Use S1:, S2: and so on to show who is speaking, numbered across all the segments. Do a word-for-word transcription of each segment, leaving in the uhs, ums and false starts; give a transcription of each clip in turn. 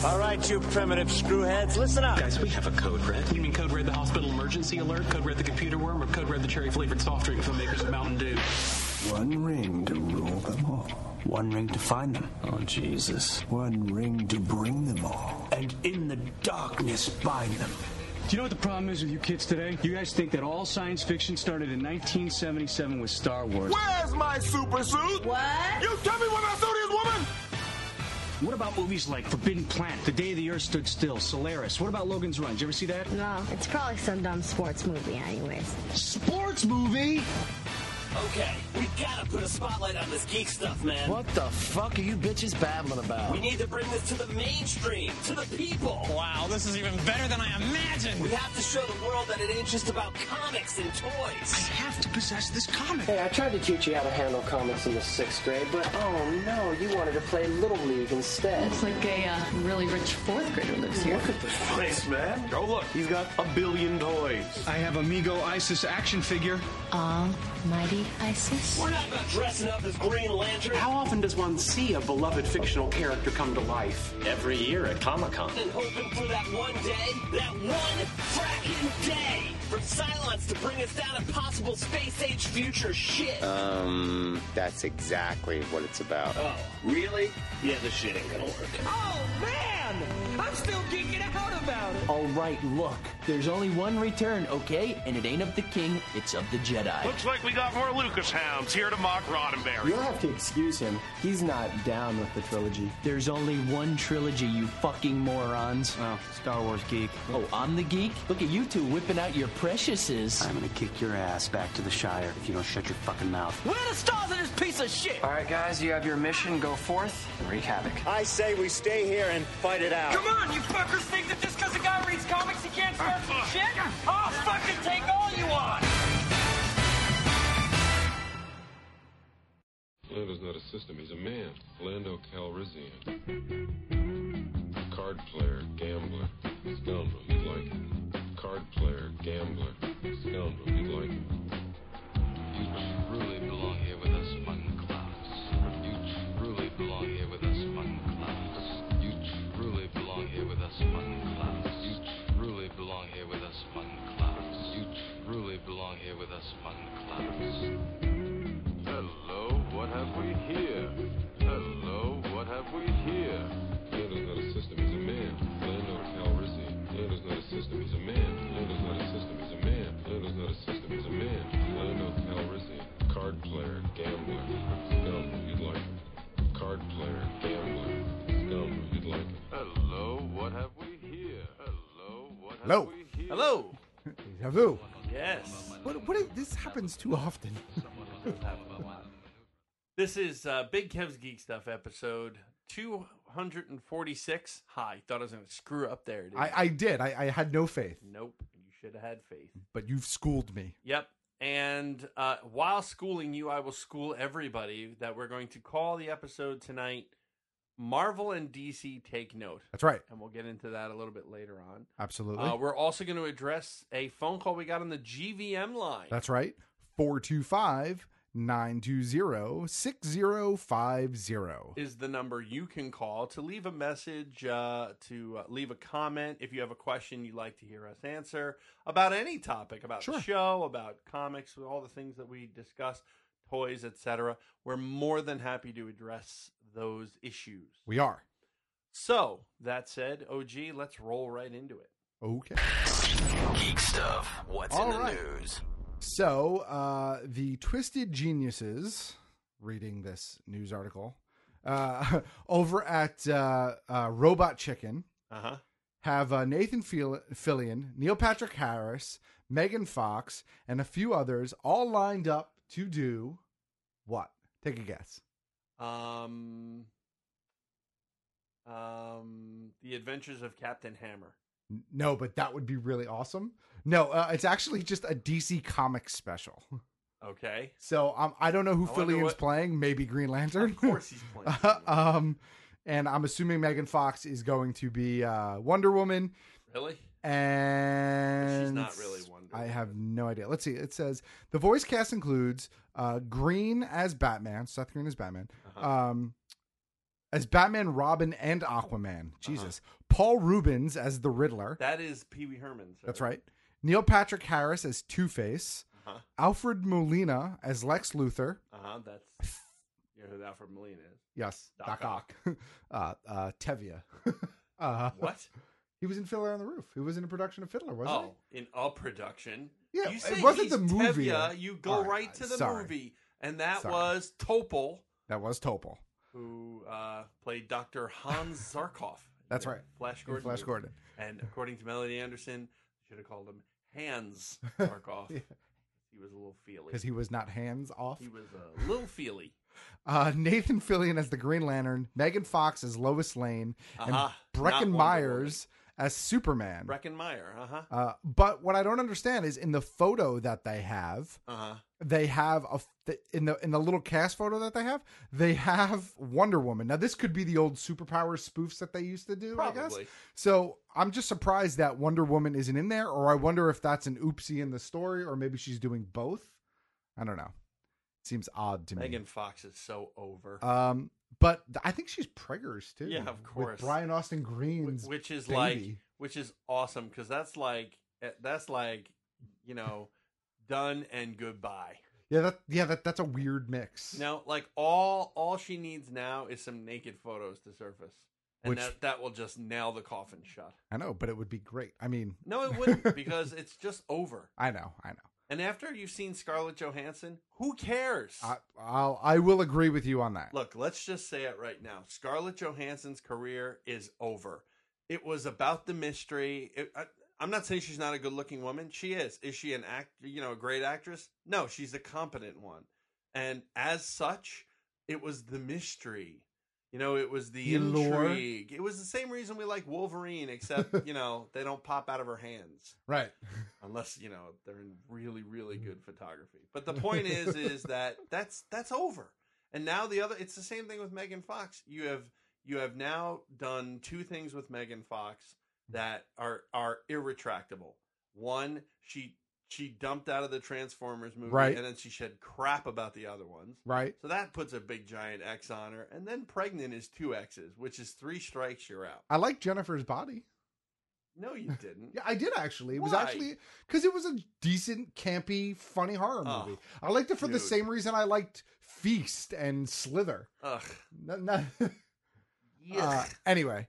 S1: All right, you primitive screwheads, listen up.
S2: Guys, we have a code red.
S3: You mean code red the hospital emergency alert, code red the computer worm, or code red the cherry-flavored soft drink from makers of Mountain Dew?
S4: One ring to rule them all.
S1: One ring to find them.
S4: Oh, Jesus. One ring to bring them all.
S1: And in the darkness bind them.
S5: Do you know what the problem is with you kids today? You guys think that all science fiction started in nineteen seventy-seven with Star Wars.
S6: Where's my super suit?
S7: What?
S6: You tell me where my suit is, woman!
S5: What about movies like Forbidden Planet, The Day the Earth Stood Still, Solaris? What about Logan's Run? Did you ever see that?
S7: No, it's probably some dumb sports movie anyways.
S5: Sports movie?
S8: Okay, we gotta put a spotlight on this geek stuff, man.
S9: What the fuck are you bitches babbling about?
S8: We need to bring this to the mainstream, to the people.
S10: Wow, this is even better than I imagined.
S8: We have to show the world that it ain't just about comics and toys.
S5: I have to possess this comic.
S11: Hey, I tried to teach you how to handle comics in the sixth grade, but oh no, you wanted to play Little League instead.
S12: Looks like a uh, really rich fourth grader lives here.
S6: Look at this place, man. Oh, look, he's got a billion toys.
S5: I have Amigo Isis action figure.
S7: Almighty Isis?
S8: We're not about dressing up as Green Lantern.
S2: How often does one see a beloved fictional character come to life?
S1: Every year at Comic-Con.
S8: And hoping for that one day, that one fracking day, for Cylons to bring us down impossible space-age future shit.
S13: Um, that's exactly what it's about.
S8: Oh, really? Yeah, this shit ain't gonna work.
S10: Oh, man! I'm still geeking out about it.
S9: All right, look. There's only one return, okay? And it ain't of the king, it's of the Jedi.
S6: Looks like we got more Lucas hounds here to mock Roddenberry.
S11: You'll have to excuse him. He's not down with the trilogy.
S9: There's only one trilogy, you fucking morons.
S5: Oh, Star Wars geek.
S9: Oh, I'm the geek? Look at you two whipping out your preciouses.
S1: I'm gonna kick your ass back to the Shire if you don't shut your fucking mouth.
S10: Where are the stars in this piece of shit?
S11: All right, guys, you have your mission. Go forth and wreak havoc.
S1: I say we stay here and fight it out.
S10: Come on, you fuckers think that just because a guy reads comics he can't start some shit? I'll fucking take all you want!
S14: Lando's not a system, he's a man. Lando Calrissian. Card player, gambler, scoundrel, you'd like it. Card player, gambler, scoundrel, you'd like it.
S15: You truly belong here with us, fun class. You truly belong here with us, fun class. You truly belong here with us, fun class. You truly belong here with us, fun class. You truly belong here with us, fun class.
S14: Hello, what have we here? Hello, what have we here? Lando's not a system, he's a man. Lando Calrissian. Lando's not a system, he's a man. Lando's not a system, he's a man. Lando's not a system, he's a man. Lando Calrissian. Card player, gambler, scoundrel, you'd like it. Card player, gambler, scoundrel, you'd like it. Hello, what have we here? Hello, what have
S16: Hello.
S14: we here?
S17: Hello.
S16: Deja vu.
S17: Yes.
S16: What, what is, this happens too often.
S17: This is uh, Big Kev's Geek Stuff episode two hundred forty-six. Hi, thought I was going to screw up there. Didn't
S16: I, I did. I, I had no faith.
S17: Nope. You should have had faith.
S16: But you've schooled me.
S17: Yep. And uh, while schooling you, I will school everybody that we're going to call the episode tonight Marvel and D C Take Note.
S16: That's right.
S17: And we'll get into that a little bit later on.
S16: Absolutely.
S17: Uh, we're also going to address a phone call we got on the G V M line.
S16: That's right. four two five, nine two zero, six zero five zero
S17: is the number you can call to leave a message, uh, to uh, leave a comment if you have a question you'd like to hear us answer about any topic, about
S16: Sure.
S17: the show, about comics, all the things that we discuss, toys, et cetera. We're more than happy to address those issues.
S16: We are.
S17: So, that said, O G, let's roll right into it.
S16: Okay.
S8: Geek stuff. What's
S16: All
S8: in the
S16: right.
S8: news?
S16: So, uh, the Twisted Geniuses, reading this news article, uh, over at uh, uh, Robot Chicken,
S17: uh-huh.
S16: have uh, Nathan Fill- Fillion, Neil Patrick Harris, Megan Fox, and a few others all lined up to do what? Take a guess.
S17: Um, um, The Adventures of Captain Hammer.
S16: No, but that would be really awesome. No, uh, it's actually just a D C Comics special.
S17: Okay.
S16: So um, I don't know who
S17: I wonder
S16: Fillion's
S17: what-
S16: playing. Maybe Green Lantern.
S17: Of course he's playing.
S16: um, and I'm assuming Megan Fox is going to be uh, Wonder Woman.
S17: Really?
S16: And
S17: She's not really Wonder
S16: I
S17: Woman.
S16: have no idea. Let's see. It says the voice cast includes uh, Green as Batman, Seth Green as Batman,
S17: Uh-huh.
S16: um, as Batman, Robin, and Aquaman. Jesus. Uh-huh. Paul Rubens as the Riddler.
S17: That is Pee Wee Herman. Sir.
S16: That's right. Neil Patrick Harris as Two-Face. Uh-huh. Alfred Molina as Lex Luthor.
S17: Uh-huh. That's you know who Alfred Molina is.
S16: Yes.
S17: Doc,
S16: Doc Ock. uh, uh, Tevye. uh,
S17: what?
S16: He was in Fiddler on the Roof. He was in a production of Fiddler, wasn't
S17: oh, he? Oh, in a production.
S16: Yeah,
S17: you say
S16: it wasn't
S17: he's
S16: the movie.
S17: Tevye, you go
S16: right,
S17: right to the
S16: sorry.
S17: movie, and that
S16: Sorry.
S17: was Topol.
S16: That was Topol,
S17: who uh, played Doctor Hans Zarkov.
S16: That's right,
S17: Flash Gordon.
S16: Flash Gordon.
S17: And according to Melody Anderson, should have called him Hans Zarkov. yeah. He was a little feely
S16: because he was not hands off.
S17: He was a little feely.
S16: Uh, Nathan Fillion as the Green Lantern, Megan Fox as Lois Lane,
S17: uh-huh.
S16: and Breckin Myers as Superman.
S17: Breckin Meyer, uh-huh.
S16: Uh But what I don't understand is in the photo that they have,
S17: uh-huh.
S16: they have a in the in the little cast photo that they have, they have Wonder Woman. Now this could be the old superpower spoofs that they used to do,
S17: Probably.
S16: I guess. So I'm just surprised that Wonder Woman isn't in there, or I wonder if that's an oopsie in the story, or maybe she's doing both. I don't know. Seems odd to
S17: Megan
S16: me.
S17: Megan Fox is so over.
S16: Um, but I think she's preggers too.
S17: Yeah, of course.
S16: With Brian Austin Green's
S17: which is
S16: baby.
S17: like, which is awesome because that's like that's like you know, done and goodbye.
S16: Yeah, that yeah that that's a weird mix.
S17: No, like all all she needs now is some naked photos to surface, and
S16: Which,
S17: that that will just nail the coffin shut.
S16: I know, but it would be great. I mean,
S17: no, it wouldn't because it's just over.
S16: I know, I know.
S17: And after you've seen Scarlett Johansson, who cares?
S16: I, I'll, I will agree with you on that.
S17: Look, let's just say it right now. Scarlett Johansson's career is over. It was about the mystery. It, I, I'm not saying she's not a good-looking woman. She is. Is she an act? You know, a great actress? No, she's a competent one. And as such, it was the mystery. You know, it was the, the intrigue. Lore. It was the same reason we like Wolverine, except, you know, they don't pop out of her hands.
S16: Right.
S17: Unless, you know, they're in really, really good photography. But the point is, is that that's that's over. And now the other, it's the same thing with Megan Fox. You have you have now done two things with Megan Fox that are are irretractable. One, she she dumped out of the Transformers movie,
S16: right.
S17: and then she said crap about the other ones.
S16: Right.
S17: So that puts a big giant X on her. And then pregnant is two X's, which is three strikes, you're out.
S16: I like Jennifer's Body.
S17: No, you didn't.
S16: Yeah, I did actually. It
S17: Why?
S16: was actually because it was a decent, campy, funny horror movie. Oh, I liked it for dude. the same reason I liked Feast and Slither.
S17: Ugh.
S16: No, no. uh, anyway,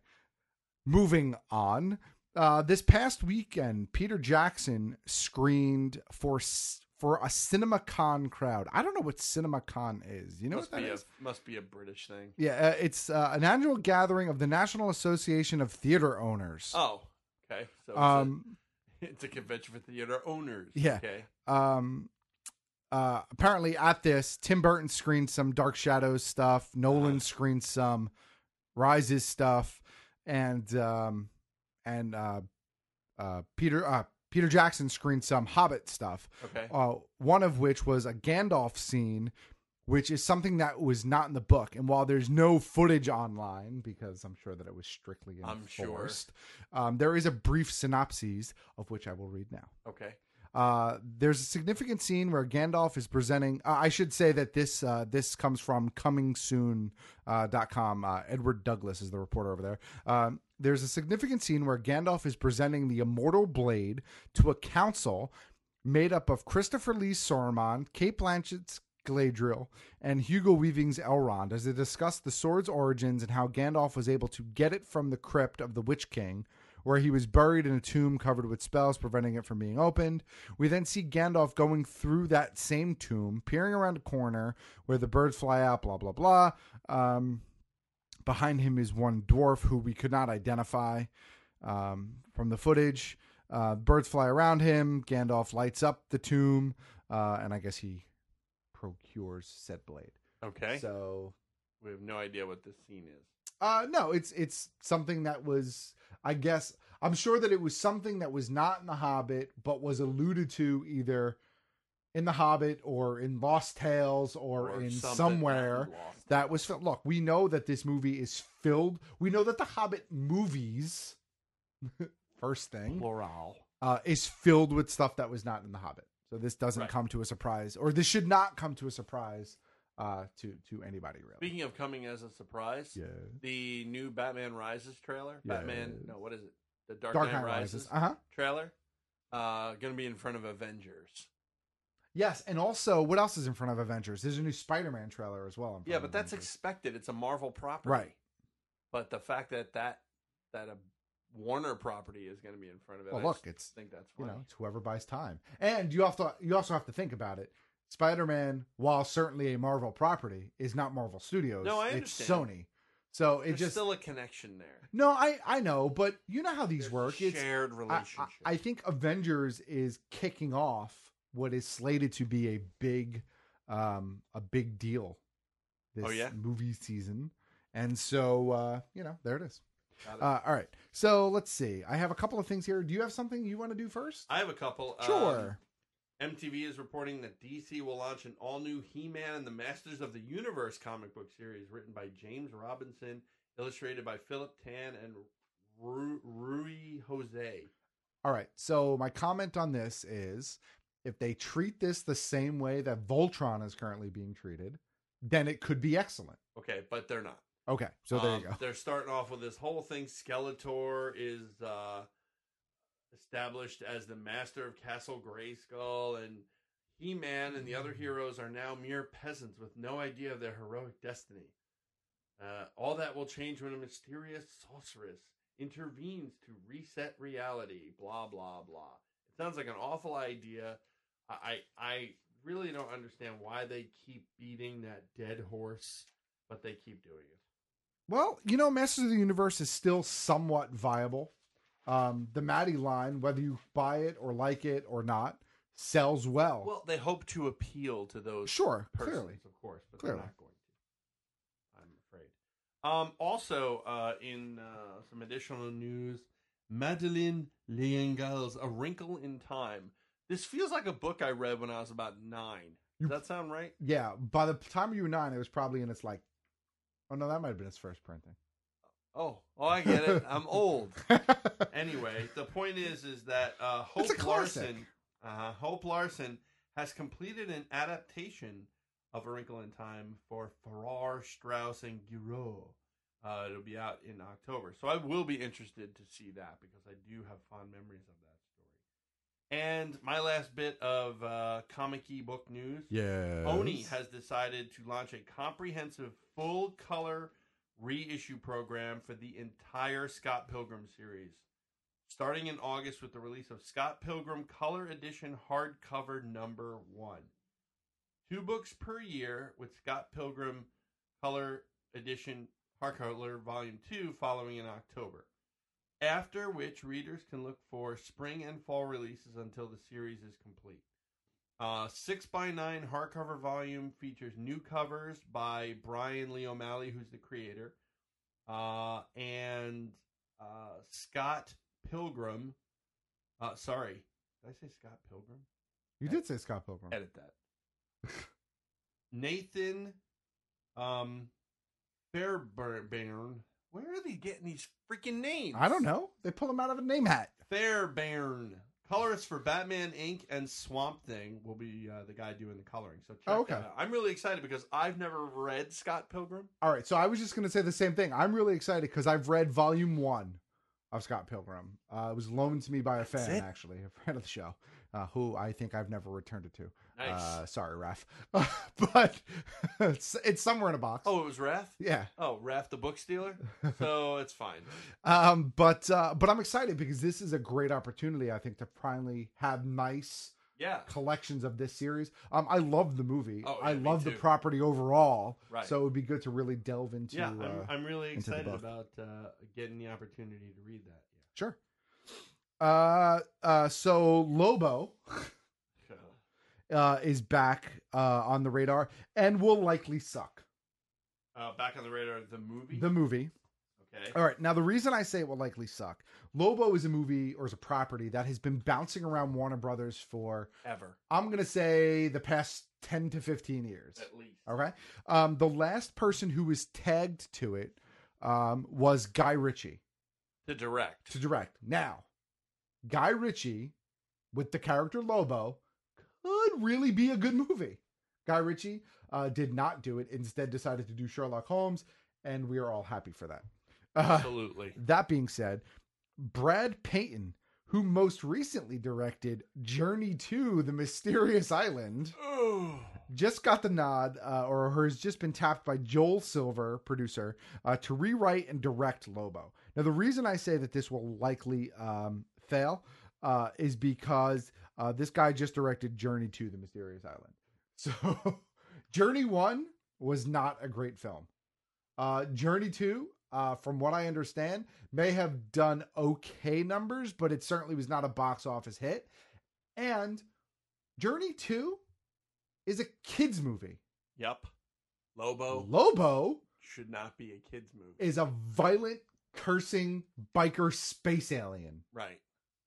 S16: moving on. Uh, this past weekend, Peter Jackson screened for for a CinemaCon crowd. I don't know what CinemaCon is. You know
S17: must
S16: what that
S17: be
S16: is?
S17: A, must be a British thing.
S16: Yeah, uh, it's uh, an annual gathering of the National Association of Theater Owners.
S17: Oh, okay. So it's,
S16: um,
S17: a, it's a convention for theater owners.
S16: Yeah.
S17: Okay.
S16: Um, uh, apparently at this, Tim Burton screened some Dark Shadows stuff. Nolan uh-huh. screened some Rises stuff, and um, and uh, uh, Peter uh, Peter Jackson screened some Hobbit stuff.
S17: Okay.
S16: Uh, one of which was a Gandalf scene, which is something that was not in the book. And while there's no footage online, because I'm sure that it was strictly enforced,
S17: I'm
S16: sure. um, there is a brief synopsis of which I will read now.
S17: Okay.
S16: Uh, there's a significant scene where Gandalf is presenting. Uh, I should say that this uh, this comes from coming soon dot com. Uh, Edward Douglas is the reporter over there. Um, there's a significant scene where Gandalf is presenting the immortal blade to a council made up of Christopher Lee's Saruman, Cate Blanchett's Galadriel, and Hugo Weaving's Elrond as they discuss the sword's origins and how Gandalf was able to get it from the crypt of the Witch King, where he was buried in a tomb covered with spells, preventing it from being opened. We then see Gandalf going through that same tomb, peering around a corner where the birds fly out, blah, blah, blah. Um, behind him is one dwarf who we could not identify um, from the footage. Uh, birds fly around him. Gandalf lights up the tomb, uh, and I guess he procures said blade.
S17: Okay.
S16: So
S17: we have no idea what this scene is.
S16: Uh, no, it's it's something that was, I guess, I'm sure that it was something that was not in The Hobbit, but was alluded to either in The Hobbit or in Lost Tales or, or in somewhere that was filled. Look, we know that this movie is filled. We know that The Hobbit movies, first thing,
S17: plural,
S16: uh, is filled with stuff that was not in The Hobbit. So this doesn't
S17: right.
S16: come to a surprise, or this should not come to a surprise uh, to to anybody really.
S17: Speaking of coming as a surprise,
S16: Yeah.
S17: the new Batman Rises trailer, Batman,
S16: Yes.
S17: no, what is it? The Dark,
S16: Dark
S17: Knight,
S16: Knight
S17: Rises,
S16: Rises, uh-huh.
S17: trailer, uh, going to be in front of Avengers.
S16: Yes, and also, what else is in front of Avengers? There's a new Spider-Man trailer as well. In front
S17: Yeah,
S16: of
S17: but that's
S16: Avengers.
S17: expected. It's a Marvel property.
S16: Right.
S17: But the fact that that, that a Warner property is going to be in front of it,
S16: Well,
S17: I
S16: look,
S17: just
S16: it's
S17: think that's
S16: you
S17: funny.
S16: know, it's whoever buys time, and you have to you also have to think about it. Spider-Man, while certainly a Marvel property, is not Marvel Studios.
S17: No, I
S16: it's
S17: understand.
S16: Sony. So it
S17: There's
S16: just
S17: still a connection there.
S16: no, I I know, but you know how these
S17: There's
S16: work.
S17: a
S16: It's
S17: shared
S16: I-
S17: relationship.
S16: I, I think Avengers is kicking off what is slated to be a big, um, a big deal. This
S17: Oh, yeah?
S16: movie season, and so uh, you know, there it is.
S17: Got it.
S16: Uh, all right, so let's see. I have a couple of things here. Do you have something you want to do first?
S17: I have a couple.
S16: Sure.
S17: Um, M T V is reporting that D C will launch an all-new He-Man and the Masters of the Universe comic book series written by James Robinson, illustrated by Philip Tan and Ru- Rui Jose.
S16: All right. So my comment on this is, if they treat this the same way that Voltron is currently being treated, then it could be excellent.
S17: Okay, but they're not.
S16: Okay, so there
S17: Um,
S16: you go.
S17: They're starting off with this whole thing. Skeletor is uh, established as the master of Castle Grayskull, and He-Man and the other heroes are now mere peasants with no idea of their heroic destiny. Uh, all that will change when a mysterious sorceress intervenes to reset reality. Blah blah blah. It sounds like an awful idea. I I really don't understand why they keep beating that dead horse, but they keep doing it.
S16: Well, you know, Masters of the Universe is still somewhat viable. Um, the Maddie line, whether you buy it or like it or not, sells well.
S17: Well, they hope to appeal to those
S16: Sure,
S17: persons,
S16: clearly.
S17: of course, but
S16: Clearly.
S17: they're not going to. I'm afraid. Um, also, uh, in uh, some additional news, Madeleine L'Engal's A Wrinkle in Time. This feels like a book I read when I was about nine. Does that sound right?
S16: Yeah, by the time you were nine, it was probably in its like, oh no, that might have been its first printing.
S17: Oh, oh, I get it. I'm old. Anyway, the point is, is that uh,
S16: It's a
S17: Hope
S16: classic.
S17: Larson, uh, Hope Larson has completed an adaptation of A Wrinkle in Time for Farrar, Straus, and Giroux. Uh, it'll be out in October, so I will be interested to see that because I do have fond memories of that story. And my last bit of uh, comic ebook news:
S16: Yes.
S17: Oni has decided to launch a comprehensive full-color reissue program for the entire Scott Pilgrim series, starting in August with the release of Scott Pilgrim Color Edition hardcover number one. Two books per year, with Scott Pilgrim Color Edition hardcover volume two following in October. After which, readers can look for spring and fall releases until the series is complete. Uh, six by nine hardcover volume features new covers by Brian Lee O'Malley, who's the creator, uh, and uh, Scott Pilgrim. Uh, sorry, did I say Scott Pilgrim?
S16: You did say Scott Pilgrim.
S17: Edit that. Nathan um, Fairbairn. Where are they getting these freaking names?
S16: I don't know. They pull them out of a name hat.
S17: Fairbairn. Colorist for Batman Incorporated and Swamp Thing will be uh, the guy doing the coloring. So check
S16: Oh, okay.
S17: that out. I'm really excited because I've never read Scott Pilgrim.
S16: All right, so I was just going to say the same thing. I'm really excited because I've read volume one of Scott Pilgrim. Uh, it was loaned to me by a fan,
S17: it?
S16: actually, a friend of the show, uh, who I think I've never returned it to.
S17: Nice.
S16: Uh, sorry, Raph. But it's, it's somewhere in a box.
S17: Oh, it was Raph?
S16: Yeah.
S17: Oh, Raph the book stealer? So it's fine.
S16: Um, but uh, but I'm excited because this is a great opportunity, I think, to finally have nice
S17: Yeah.
S16: collections of this series. Um, I love the movie.
S17: Oh,
S16: I
S17: yeah, me
S16: love the
S17: too.
S16: property overall.
S17: Right.
S16: So it would be good to really delve into.
S17: Yeah, I'm,
S16: uh,
S17: I'm really
S16: into the
S17: excited
S16: book.
S17: about uh, getting the opportunity to read that.
S16: Sure. Uh, uh, so Lobo uh, is back uh, on the radar and will likely suck.
S17: Uh, back on the radar, the movie?
S16: The movie.
S17: Okay.
S16: All right. Now, the reason I say it will likely suck, Lobo is a movie or is a property that has been bouncing around Warner Brothers for
S17: Ever.
S16: I'm going to say the past ten to fifteen years.
S17: At least.
S16: Okay. Um, the last person who was tagged to it um, was Guy Ritchie.
S17: To direct.
S16: To direct. Now, Guy Ritchie with the character Lobo could really be a good movie. Guy Ritchie uh, did not do it. Instead, decided to do Sherlock Holmes, and we are all happy for that. Uh,
S17: Absolutely.
S16: That being said, Brad Payton, who most recently directed Journey to the Mysterious Island, just got the nod, uh, or has just been tapped by Joel Silver, producer, uh, to rewrite and direct Lobo. Now, the reason I say that this will likely um, fail uh, is because uh, this guy just directed Journey to the Mysterious Island. So, Journey one was not a great film. Uh, Journey two, Uh, from what I understand, may have done okay numbers, but it certainly was not a box office hit. And Journey two is a kid's movie.
S17: Yep. Lobo.
S16: Lobo
S17: should not be a kid's movie.
S16: Is a violent, cursing biker space alien.
S17: Right.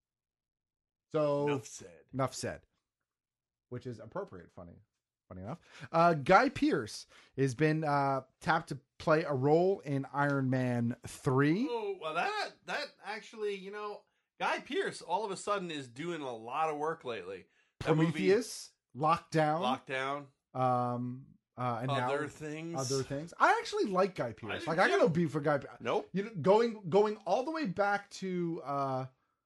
S16: So
S17: Enough said.
S16: Enough said. Which is appropriate, funny. Funny enough. Uh, Guy Pearce has been uh, tapped to play a role in Iron Man three.
S17: Oh, well, that that actually, you know, Guy Pearce all of a sudden is doing a lot of work lately. That
S16: Prometheus, Lockdown.
S17: Lockdown.
S16: Um, uh, and
S17: Other
S16: now,
S17: things.
S16: Other things. I actually like Guy Pearce.
S17: I
S16: Like,
S17: do
S16: I got
S17: too.
S16: no beef for Guy Pearce.
S17: Nope.
S16: You know, going going all the way back to uh,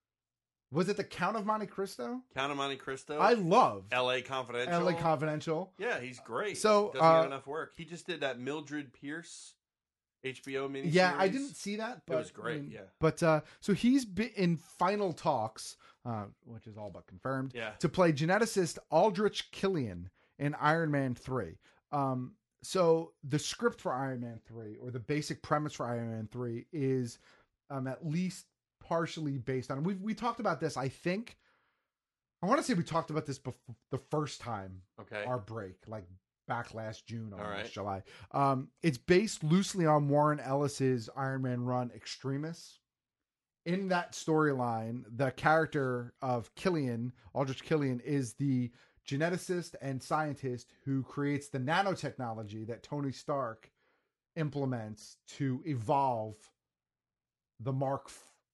S16: was it the Count of Monte Cristo?
S17: Count of Monte Cristo.
S16: I love
S17: L A Confidential.
S16: L A Confidential.
S17: Yeah, he's great.
S16: So,
S17: doesn't
S16: uh,
S17: get enough work. He just did that Mildred Pierce H B O miniseries.
S16: Yeah, I didn't see that, but
S17: it was great.
S16: I mean,
S17: yeah,
S16: but uh, so he's been in final talks, uh, which is all but confirmed.
S17: Yeah.
S16: To play geneticist Aldrich Killian in Iron Man three. Um, so the script for Iron Man three, or the basic premise for Iron Man three, is um, at least partially based on. We we talked about this, I think. I want to say we talked about this before the first time.
S17: Okay.
S16: Our break, like back last June, almost
S17: All right.
S16: July. Um, it's based loosely on Warren Ellis's Iron Man run Extremis. In that storyline, the character of Killian, Aldrich Killian, is the geneticist and scientist who creates the nanotechnology that Tony Stark implements to evolve the Mark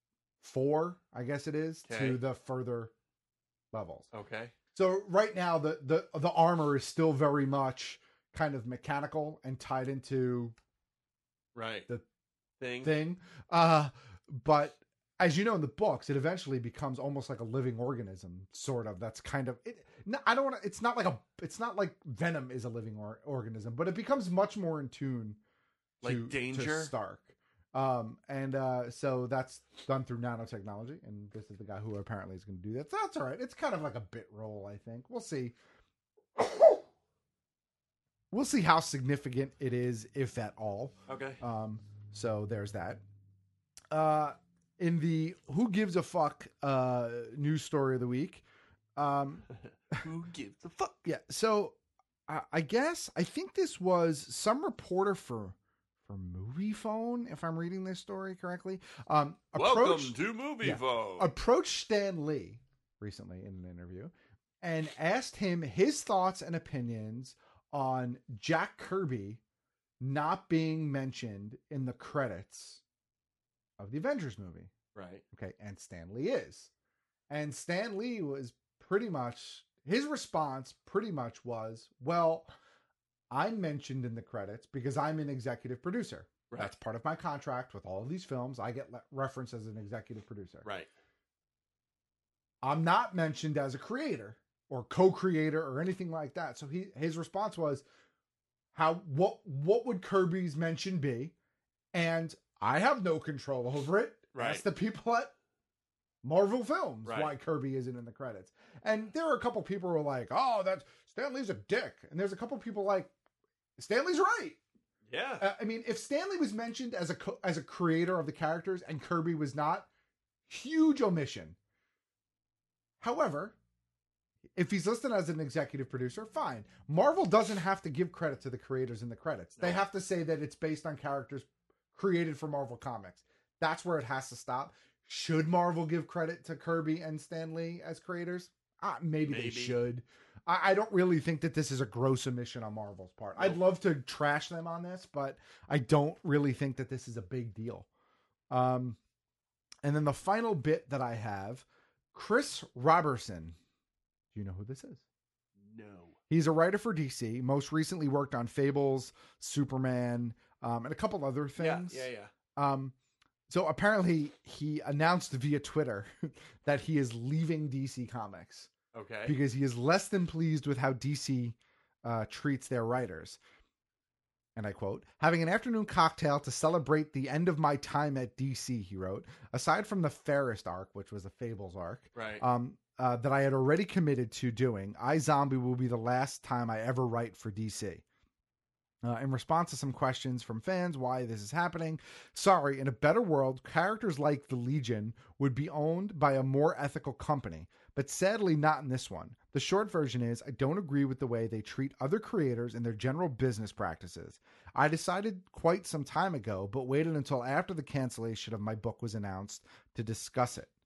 S16: four, I guess it is,
S17: Okay.
S16: to the further levels.
S17: Okay.
S16: So right now the, the the armor is still very much kind of mechanical and tied into
S17: Right.
S16: the
S17: Thing.
S16: thing. Uh, but as you know in the books, it eventually becomes almost like a living organism, sort of. That's kind of it. No, I don't want to. It's not like a. It's not like Venom is a living or, organism, but it becomes much more in tune.
S17: Like
S16: to,
S17: Danger?
S16: to Stark. Um, and uh, so that's done through nanotechnology, and this is the guy who apparently is going to do that. So that's all right. It's kind of like a bit role, I think. We'll see. We'll see how significant it is, if at all.
S17: Okay.
S16: Um, so there's that. Uh, in the Who Gives a Fuck uh, news story of the week. Um,
S17: Who gives a fuck?
S16: Yeah. So I, I guess, I think this was some reporter for for Movie Phone, if I'm reading this story correctly. Um,
S17: Welcome
S16: approached-
S17: to Movie
S16: yeah,
S17: Phone.
S16: approached Stan Lee recently in an interview and asked him his thoughts and opinions on Jack Kirby not being mentioned in the credits of the Avengers movie.
S17: Right.
S16: Okay. And Stan Lee is. And Stan Lee was pretty much, his response pretty much was, well, I'm mentioned in the credits because I'm an executive producer.
S17: Right.
S16: That's part of my contract with all of these films. I get le- referenced as an executive producer.
S17: Right.
S16: I'm not mentioned as a creator or co-creator or anything like that. So he his response was, "How what what would Kirby's mention be?" And I have no control over it.
S17: Right.
S16: That's the people at Marvel Films
S17: Right.
S16: why Kirby isn't in the credits. And there are a couple people who are like, "Oh, that's Stan Lee's a dick," and there's a couple people like, Stan Lee's right.
S17: Yeah.
S16: Uh, I mean, if Stan Lee was mentioned as a co- as a creator of the characters and Kirby was not, huge omission. However, if he's listed as an executive producer, fine. Marvel doesn't have to give credit to the creators in the credits. They have to say that it's based on characters created for Marvel Comics. That's where it has to stop. Should Marvel give credit to Kirby and Stan Lee as creators? Uh, maybe,
S17: Maybe.
S16: they should. I, I don't really think that this is a gross omission on Marvel's part. I'd love to trash them on this, but I don't really think that this is a big deal. Um, and then the final bit that I have, Chris Robertson. Do you know who this is?
S17: No.
S16: He's a writer for D C. Most recently worked on Fables, Superman, um, and a couple other things.
S17: Yeah, yeah, yeah.
S16: Um, so apparently he announced via Twitter that he is leaving D C Comics.
S17: Okay.
S16: Because he is less than pleased with how D C uh, treats their writers. And I quote, "Having an afternoon cocktail to celebrate the end of my time at D C," he wrote, "aside from the Fairest arc, which was a Fables arc,
S17: Right.
S16: um, uh, that I had already committed to doing, iZombie will be the last time I ever write for D C. Uh, in response to some questions from fans why this is happening, sorry, in a better world, characters like the Legion would be owned by a more ethical company, but sadly not in this one. The short version is, I don't agree with the way they treat other creators and their general business practices. I decided quite some time ago, but waited until after the cancellation of my book was announced to discuss it."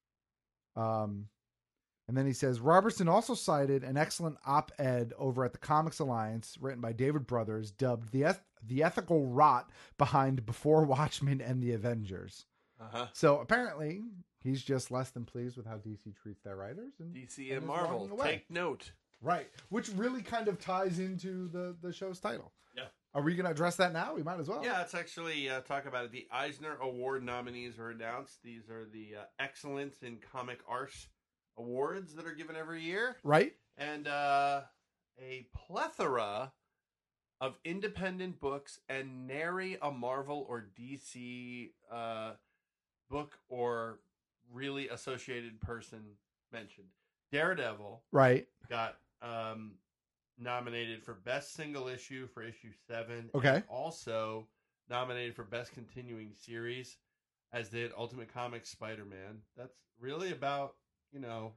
S16: Um... And then he says, Robertson also cited an excellent op-ed over at the Comics Alliance written by David Brothers dubbed the eth- the ethical rot behind Before Watchmen and the Avengers.
S17: Uh-huh.
S16: So apparently he's just less than pleased with how D C treats their writers. And
S17: D C
S16: and
S17: and
S16: is
S17: Marvel,
S16: walking away.
S17: take note.
S16: Right. Which really kind of ties into the, the show's title.
S17: Yeah.
S16: Are we going to address that now? We might as well.
S17: Yeah, let's actually uh, talk about it. The Eisner Award nominees are announced. These are the uh, Excellence in Comic Arts Awards that are given every year.
S16: Right.
S17: And uh, a plethora of independent books and nary a Marvel or D C uh, book or really associated person mentioned. Daredevil
S16: Right.
S17: got um, nominated for Best Single Issue for issue seven.
S16: Okay.
S17: And also nominated for Best Continuing Series, as did Ultimate Comics Spider-Man. That's really about, you know...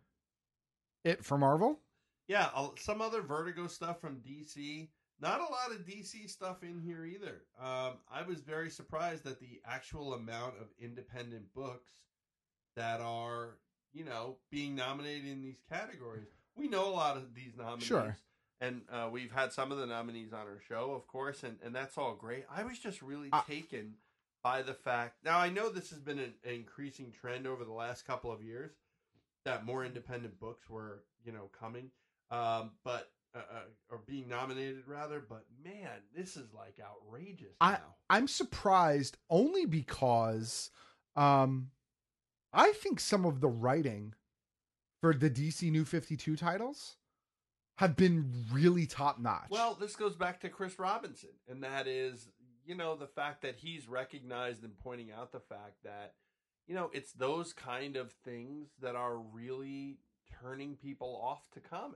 S16: It for Marvel?
S17: Yeah, some other Vertigo stuff from D C. Not a lot of D C stuff in here either. Um, I was very surprised at the actual amount of independent books that are, you know, being nominated in these categories. We know a lot of these nominees.
S16: Sure.
S17: And uh, we've had some of the nominees on our show, of course, and, and that's all great. I was just really
S16: uh,
S17: taken by the fact... Now, I know this has been an, an increasing trend over the last couple of years, that more independent books were, you know, coming, um, but uh, uh, or being nominated rather. But man, this is like outrageous.
S16: I
S17: now.
S16: I'm surprised only because, um, I think some of the writing for the D C New fifty-two titles have been really top notch.
S17: Well, this goes back to Chris Robinson, and that is, you know, the fact that he's recognized and pointing out the fact that, you know, it's those kind of things that are really turning people off to comics.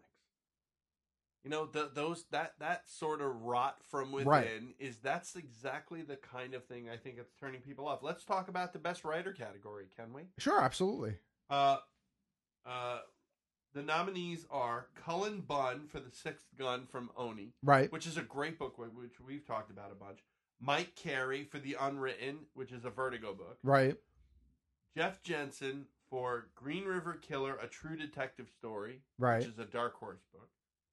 S17: You know, the, those that that sort of rot from within
S16: Right.
S17: is that's exactly the kind of thing I think it's turning people off. Let's talk about the best writer category, can we?
S16: Sure, absolutely.
S17: Uh, uh, the nominees are Cullen Bunn for The Sixth Gun from Oni,
S16: Right.
S17: which is a great book, which we've talked about a bunch. Mike Carey for The Unwritten, which is a Vertigo book.
S16: Right.
S17: Jeff Jensen for Green River Killer, A True Detective Story,
S16: Right.
S17: which is a Dark Horse book.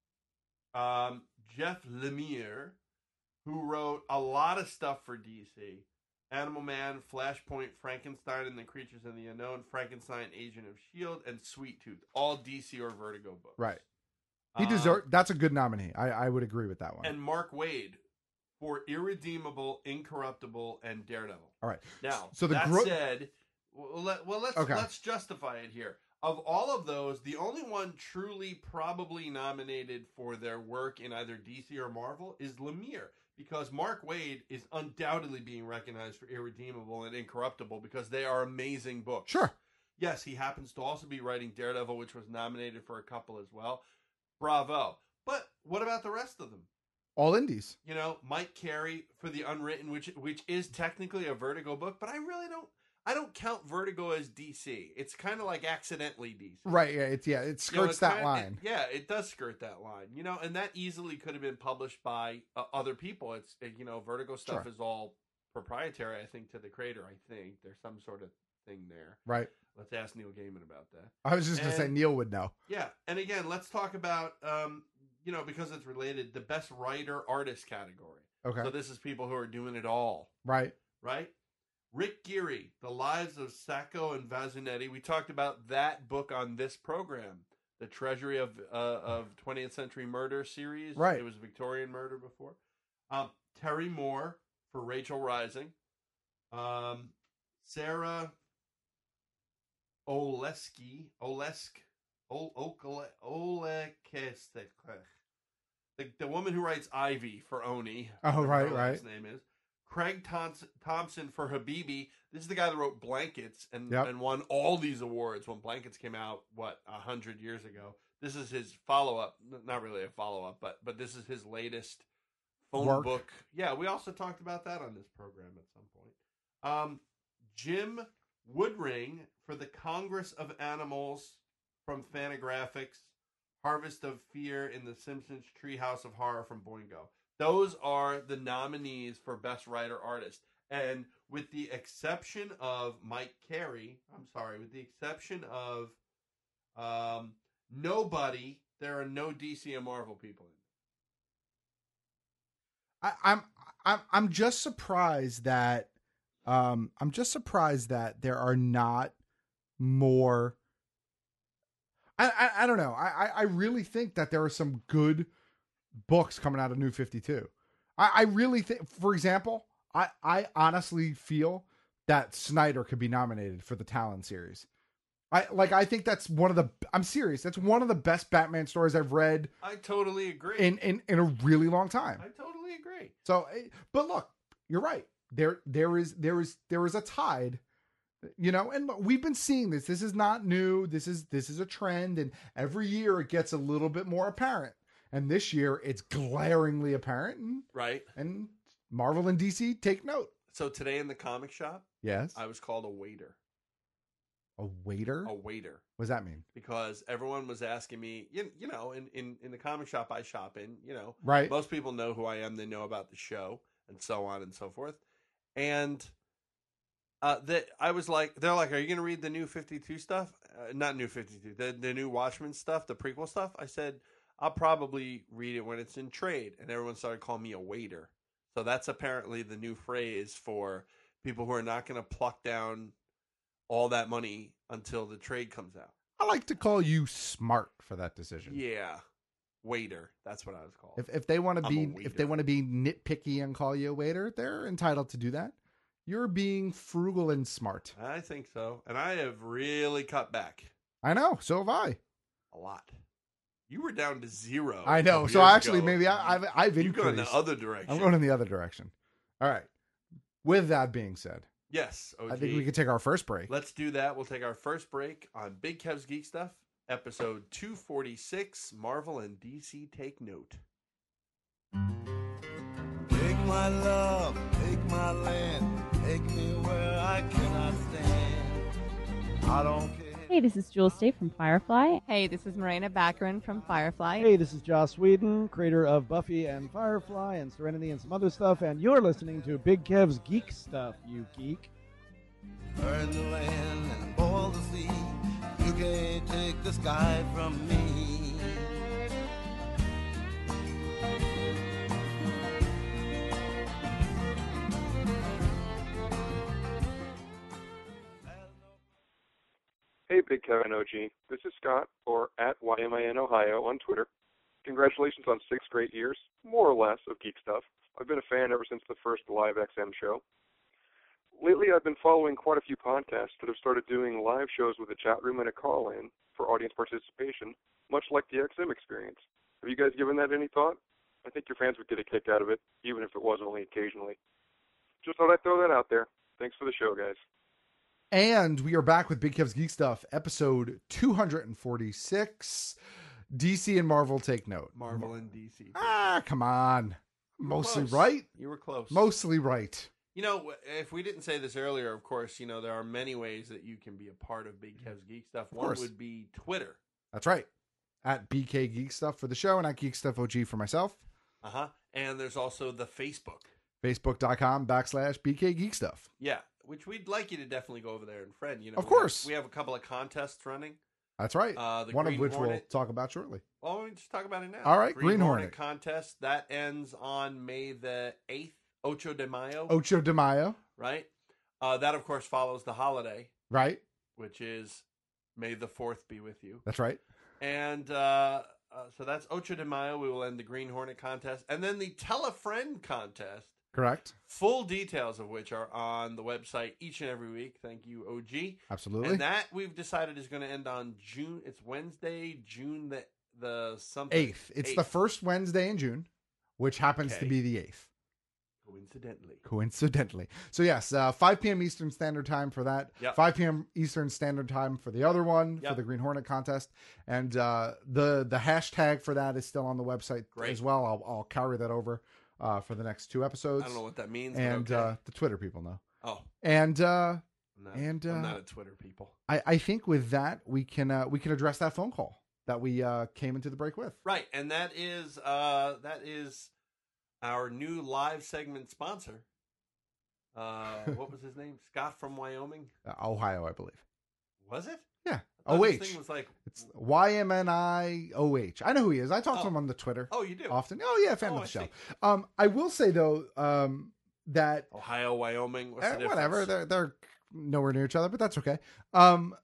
S17: Um, Jeff Lemire, who wrote a lot of stuff for D C. Animal Man, Flashpoint, Frankenstein and the Creatures of the Unknown, Frankenstein, Agent of S H I E L D, and Sweet Tooth. All D C or Vertigo books.
S16: Right. He
S17: Um,
S16: deserve. That's a good nominee. I, I would agree with that one.
S17: And Mark Waid for Irredeemable, Incorruptible, and Daredevil.
S16: All right.
S17: Now,
S16: So the
S17: that
S16: gro-
S17: said, well, let, well let's
S16: Okay.
S17: let's justify it here. Of all of those, the only one truly probably nominated for their work in either D C or Marvel is Lemire, because Mark Waid is undoubtedly being recognized for Irredeemable and Incorruptible because they are amazing books.
S16: Sure.
S17: Yes, he happens to also be writing Daredevil, which was nominated for a couple as well. Bravo. But what about the rest of them?
S16: All indies.
S17: You know, Mike Carey for The Unwritten, which which is technically a Vertigo book, but I really don't I don't count Vertigo as D C. It's kind of like accidentally D C.
S16: Right. Yeah. It's yeah. It skirts
S17: You know, it's
S16: that
S17: kinda-
S16: line.
S17: it- yeah, it does skirt that line. You know, and that easily could have been published by uh, other people. It's uh, you know, Vertigo stuff
S16: Sure.
S17: is all proprietary, I think, to the creator. I think there's some sort of thing there.
S16: Right.
S17: Let's ask Neil Gaiman about that.
S16: I was just gonna say
S17: And-
S16: Neil would know.
S17: Yeah, and again, let's talk about um, you know, because it's related, the best writer artist category.
S16: Okay.
S17: So this is people who are doing it all.
S16: Right.
S17: Right? Rick Geary, The Lives of Sacco and Vasunetti. We talked about that book on this program. the Treasury of uh, of twentieth Century Murder series.
S16: Right.
S17: It was Victorian murder before. Um, Terry Moore for Rachel Rising. Um, Sarah Oleski, Olesk, Ole, Olekestek. The, the woman who writes Ivy for Oni.
S16: Oh, right, right.
S17: His name is Craig Thompson, Thompson for Habibi. This is the guy that wrote Blankets and,
S16: Yep.
S17: and won all these awards when Blankets came out, what, a hundred years ago. This is his follow-up. Not really a follow-up, but but this is his latest phone
S16: Work.
S17: book. Yeah, we also talked about that on this program at some point. Um, Jim Woodring for the Congress of Animals from Fantagraphics. Harvest of Fear in the Simpsons Treehouse of Horror from Boingo. Those are the nominees for Best Writer Artist. And with the exception of Mike Carey, I'm sorry, with the exception of um, nobody, there are no D C and Marvel people in.
S16: I, I'm I'm I'm just surprised that um I'm just surprised that there are not more. I, I, I don't know. I, I really think that there are some good books coming out of New fifty-two. I, I really think, for example, I, I honestly feel that Snyder could be nominated for the Talon series. I like. I think that's one of the. I'm serious. That's one of the best Batman stories I've read.
S17: I totally agree.
S16: In in, in a really long time.
S17: I totally agree.
S16: So, but look, you're right. There there is there is there is a tide. You know, and we've been seeing this. This is not new. This is this is a trend, and every year it gets a little bit more apparent. And this year it's glaringly apparent. And,
S17: right.
S16: And Marvel and D C take note.
S17: So today in the comic shop,
S16: yes,
S17: I was called a waiter.
S16: A waiter?
S17: A waiter.
S16: What does that mean?
S17: Because everyone was asking me, you, you know, in, in, in the comic shop I shop in, you know,
S16: right.
S17: Most people know who I am. They know about the show and so on and so forth. And Uh, that I was like, they're like, are you going to read the new fifty-two stuff? Uh, not new fifty-two, the, the new Watchmen stuff, the prequel stuff. I said, I'll probably read it when it's in trade. And everyone started calling me a waiter. So that's apparently the new phrase for people who are not going to pluck down all that money until the trade comes out.
S16: I like to call you smart for that decision.
S17: Yeah. Waiter. That's what I was called.
S16: If if they want to
S17: I'm a
S16: be if they want to be nitpicky and call you a waiter, they're entitled to do that. You're being frugal and smart.
S17: I think so. And I have really cut back.
S16: I know. So have I.
S17: A lot. You were down to zero.
S16: I know. So actually, ago. maybe I, I've I've
S17: You've
S16: increased.
S17: gone the other direction.
S16: I'm going in the other direction. All right. With that being said,
S17: yes, O G,
S16: I think we could take our first break.
S17: Let's do that. We'll take our first break on Big Kev's Geek Stuff, episode two forty-six. Marvel and D C take note.
S18: Take my love, take my land, take me where I cannot stand. I don't care.
S19: Hey, this is Jewel State from Firefly.
S20: Hey, this is Marina Baccarin from Firefly.
S21: Hey, this is Joss Whedon, creator of Buffy and Firefly and Serenity and some other stuff, and you're listening to Big Kev's Geek Stuff, you geek.
S18: Burn the land and boil the sea. You can't take the sky from me.
S22: Hey, Big Kevin O G. This is Scott, or at Y M I N Ohio on Twitter. Congratulations on six great years, more or less, of Geek Stuff. I've been a fan ever since the first live X M show. Lately, I've been following quite a few podcasts that have started doing live shows with a chat room and a call-in for audience participation, much like the X M experience. Have you guys given that any thought? I think your fans would get a kick out of it, even if it was only occasionally. Just thought I'd throw that out there. Thanks for the show, guys.
S16: And we are back with Big Kev's Geek Stuff, episode two forty-six. D C and Marvel take note.
S17: Marvel and D C.
S16: Ah, come on.
S17: You
S16: Mostly
S17: close.
S16: right.
S17: You were close.
S16: Mostly right.
S17: You know, if we didn't say this earlier, of course, you know, there are many ways that you can be a part of Big Kev's Geek Stuff.
S16: Of
S17: One
S16: course.
S17: would be Twitter.
S16: That's right. At B K Geek Stuff for the show and at Geek Stuff O G for myself.
S17: Uh-huh. And there's also the Facebook.
S16: Facebook.com backslash BK Geek Stuff.
S17: Yeah, which we'd like you to definitely go over there and friend. You know,
S16: Of
S17: we
S16: course.
S17: have, we have a couple of contests running.
S16: That's right.
S17: Uh, the
S16: One
S17: Green
S16: of which
S17: Hornet.
S16: we'll talk about shortly.
S17: Well, we just talk about it now.
S16: All right,
S17: Green,
S16: Green
S17: Hornet,
S16: Hornet.
S17: contest that ends on May the eighth, Ocho de Mayo.
S16: Ocho de Mayo.
S17: Right. Uh, that of course follows the holiday.
S16: Right.
S17: Which is May the fourth be with you.
S16: That's right.
S17: And uh, uh, so that's Ocho de Mayo. We will end the Green Hornet contest. And then the Tell a Friend contest.
S16: Correct.
S17: Full details of which are on the website each and every week. Thank you, O G.
S16: Absolutely.
S17: And that we've decided is going to end on June. It's Wednesday, June the the something
S16: eighth. It's
S17: eighth.
S16: the first Wednesday in June, which happens
S17: Okay.
S16: to be the eighth.
S17: Coincidentally.
S16: Coincidentally. So yes, uh, five p.m. Eastern Standard Time for that.
S17: Yep.
S16: five p.m. Eastern Standard Time for the other one,
S17: Yep.
S16: for the Green Hornet contest. And uh, the the hashtag for that is still on the website
S17: Great.
S16: as well. I'll, I'll carry that over uh, for the next two episodes.
S17: I don't know what that means. but
S16: And
S17: okay.
S16: uh, the Twitter people know.
S17: Oh.
S16: And uh,
S17: I'm not,
S16: and uh,
S17: I'm not a Twitter people.
S16: I, I think with that we can uh, we can address that phone call that we uh, came into the break with.
S17: Right, and that is uh, that is our new live segment sponsor. Uh, what was his name? Scott from Wyoming.
S16: Uh, Ohio, I believe.
S17: Was it?
S16: Yeah.
S17: I thought
S16: O
S17: this
S16: H.
S17: thing was like
S16: It's Y M N I O H. I know who he is. I talk to
S17: Oh.
S16: him on the Twitter.
S17: Oh, you do?
S16: Often. Oh, yeah, fan
S17: Oh,
S16: of
S17: I
S16: the show.
S17: see.
S16: Um, I will say, though, um, that...
S17: Ohio, Wyoming. What's the
S16: eh,
S17: difference?
S16: whatever. They're, they're nowhere near each other, but that's okay. Um,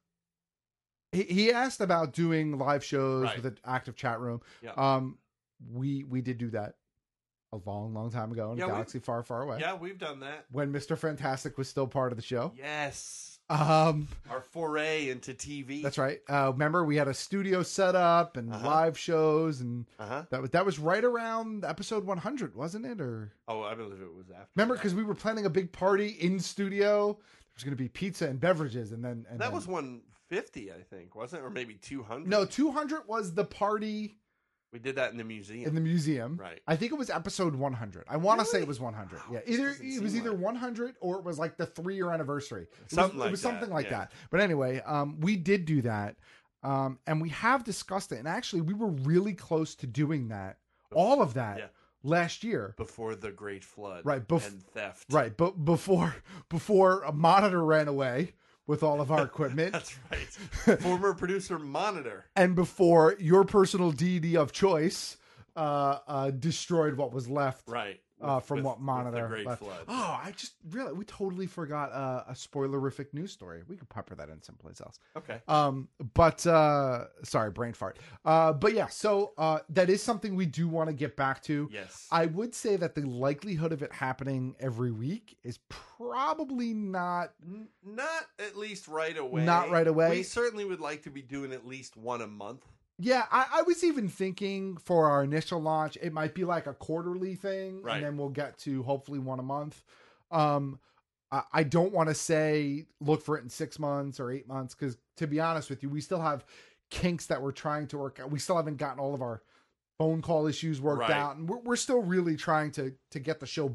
S16: he, he asked about doing live shows
S17: Right.
S16: with an active chat room.
S17: Yeah.
S16: Um, we we did do that a long, long time ago in
S17: Yeah,
S16: a
S17: we-
S16: galaxy far, far away.
S17: Yeah, we've done that.
S16: When Mister Fantastic was still part of the show.
S17: Yes.
S16: Um,
S17: Our foray into T V.
S16: That's right. Uh, remember, we had a studio set up and
S17: Uh-huh.
S16: live shows, and
S17: Uh-huh.
S16: that was that was right around episode one hundred, wasn't it? Or
S17: Oh, I believe it was after.
S16: remember, because we were planning a big party in studio. There was going to be pizza and beverages, and then and
S17: That
S16: then-
S17: was one fifty, I think, wasn't it? Or maybe two hundred?
S16: no two hundred was the party
S17: We did that in the museum.
S16: in the museum.
S17: Right.
S16: I think it was episode one hundred. I want to say
S17: Really?
S16: it was one hundred.
S17: Wow,
S16: yeah,
S17: this
S16: either
S17: doesn't
S16: it
S17: seem
S16: was either
S17: like-
S16: one hundred or it was like the three year anniversary. It
S17: Something
S16: was,
S17: like
S16: it was
S17: that,
S16: something like
S17: yeah.
S16: that. But anyway, um, we did do that, um, and we have discussed it. And actually, we were really close to doing that, all of that
S17: Yeah.
S16: last year.
S17: Before the Great Flood.
S16: Right, bef-
S17: and theft.
S16: Right, but before before a monitor ran away with all of our equipment.
S17: That's right. Former producer Monitor.
S16: And before your personal deity of choice uh, uh, destroyed what was left.
S17: Right.
S16: Uh,
S17: With-
S16: from
S17: with-
S16: what
S17: with
S16: monitor
S17: the Great
S16: left.
S17: Flood.
S16: Oh, I just really we totally forgot uh, a spoilerific news story. We could pepper that in someplace else.
S17: Okay.
S16: Um, but uh, sorry, brain fart. Uh, but yeah, so uh, that is something we do want to get back to.
S17: Yes.
S16: I would say that the likelihood of it happening every week is probably not.
S17: N- Not at least right away.
S16: Not right away.
S17: We certainly would like to be doing at least one a month.
S16: Yeah, I, I was even thinking for our initial launch, it might be like a quarterly thing,
S17: Right.
S16: and then we'll get to hopefully one a month. Um, I, I don't want to say look for it in six months or eight months because, to be honest with you, we still have kinks that we're trying to work out. We still haven't gotten all of our phone call issues worked
S17: Right.
S16: out, and we're we're still really trying to to get the show.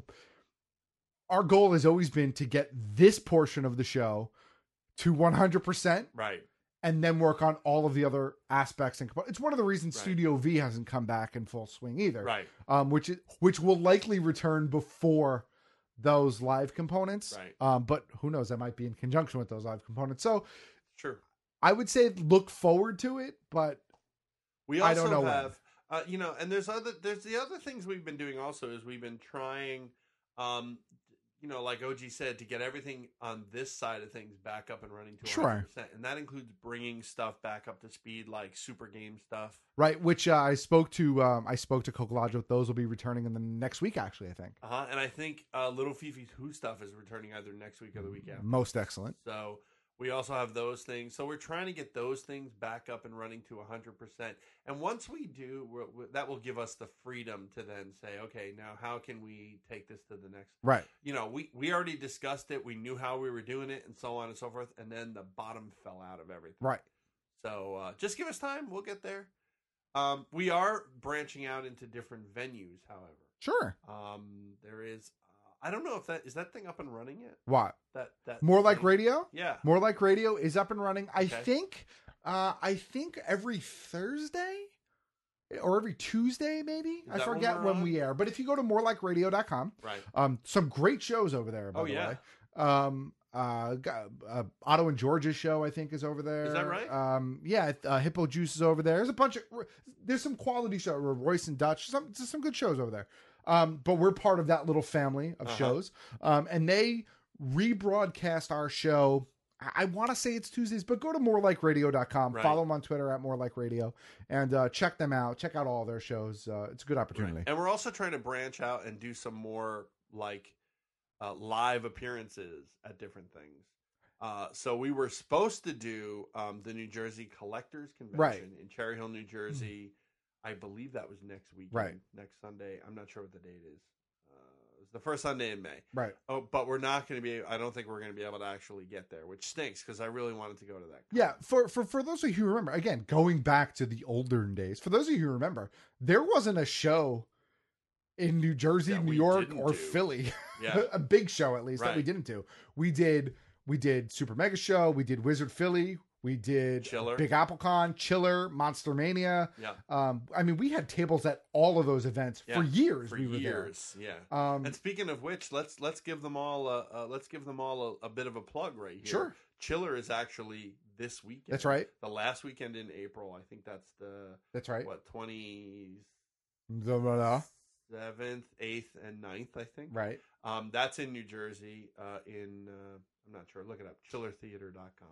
S16: Our goal has always been to get this portion of the show to one hundred percent.
S17: Right.
S16: And then work on all of the other aspects and components. It's one of the reasons
S17: Right.
S16: Studio V hasn't come back in full swing either.
S17: Right.
S16: Um, which is which will likely return before those live components.
S17: Right.
S16: Um, but who knows? That might be in conjunction with those live components. So
S17: Sure.
S16: I would say look forward to it, but
S17: We
S16: I
S17: also
S16: don't know when.
S17: have, uh, you know, and there's other, there's the other things we've been doing also is we've been trying, um, you know, like O G said, to get everything on this side of things back up and running to
S16: Sure.
S17: one hundred percent. And that includes bringing stuff back up to speed, like super game stuff.
S16: right. Which uh, I spoke to. Um, I spoke to Cocolodge. Those will be returning in the next week. Actually, I think.
S17: Uh-huh. And I think uh, Little Fifi's Who stuff is returning either next week or the week after.
S16: Most excellent.
S17: So we also have those things. So we're trying to get those things back up and running to one hundred percent. And once we do, we're, we that will give us the freedom to then say, okay, now how can we take this to the next?
S16: Right.
S17: You know, we, we already discussed it. We knew how we were doing it and so on and so forth. And then the bottom fell out of everything.
S16: Right.
S17: So uh, just give us time. We'll get there. Um, we are branching out into different venues, however.
S16: Sure.
S17: Um, there is... I don't know if that is that thing up and running yet.
S16: What?
S17: That that
S16: More Like
S17: thing?
S16: Radio?
S17: Yeah.
S16: More Like Radio is up and running. I
S17: Okay.
S16: think uh I think every Thursday or every Tuesday maybe. I
S17: that when
S16: forget
S17: we're
S16: when
S17: on?
S16: we air. But if you go to more like radio dot com,
S17: Right.
S16: um some great shows over there by
S17: Oh,
S16: the
S17: yeah.
S16: way. Um uh, got, uh Otto and George's show I think is over there.
S17: Is that right?
S16: Um yeah, uh, Hippo Juice is over there. There's a bunch of there's some quality shows. Royce and Dutch, some just some good shows over there. Um, but we're part of that little family of
S17: Uh-huh.
S16: shows. Um, and they rebroadcast our show I, I want to say it's Tuesdays, but go to more like radio dot com.
S17: Right.
S16: Follow them on Twitter at more like radio, and uh, check them out. Check out all their shows. Uh, it's a good opportunity.
S17: And we're also trying to branch out and do some more like uh, live appearances at different things. Uh, so we were supposed to do um, the New Jersey Collectors Convention
S16: Right.
S17: in Cherry Hill, New Jersey. I believe that was next weekend,
S16: Right.
S17: next Sunday. I'm not sure what the date is. Uh, it's the first Sunday in May.
S16: Right.
S17: Oh, but we're not going to be. I don't think we're going to be able to actually get there, which stinks because I really wanted to go to that.
S16: Yeah, for, for for those of you who remember, again, going back to the olden days, for those of you who remember, there wasn't a show in New Jersey,
S17: Yeah,
S16: New
S17: we
S16: York,
S17: didn't
S16: or
S17: do.
S16: Philly.
S17: Yeah.
S16: a big show at least that we
S17: Right.
S16: didn't do. We did we did Super Mega Show, we did Wizard Philly, we did
S17: Chiller.
S16: Big Apple Con, Chiller, Monster Mania.
S17: Yeah.
S16: Um, I mean, we had tables at all of those events
S17: Yeah,
S16: for years.
S17: For
S16: we were
S17: years, yeah.
S16: there. Um,
S17: and speaking of which, let's let's give them all a, uh, let's give them all a, a bit of a plug right here.
S16: Sure.
S17: Chiller is actually this weekend.
S16: That's right.
S17: The last weekend in April. I think that's the
S16: That's right.
S17: What twenty
S16: blah, blah, blah.
S17: seventh, eighth, and ninth, I think.
S16: Right.
S17: Um, that's in New Jersey. Uh, in uh, I'm not sure. Look it up. chiller theater dot com.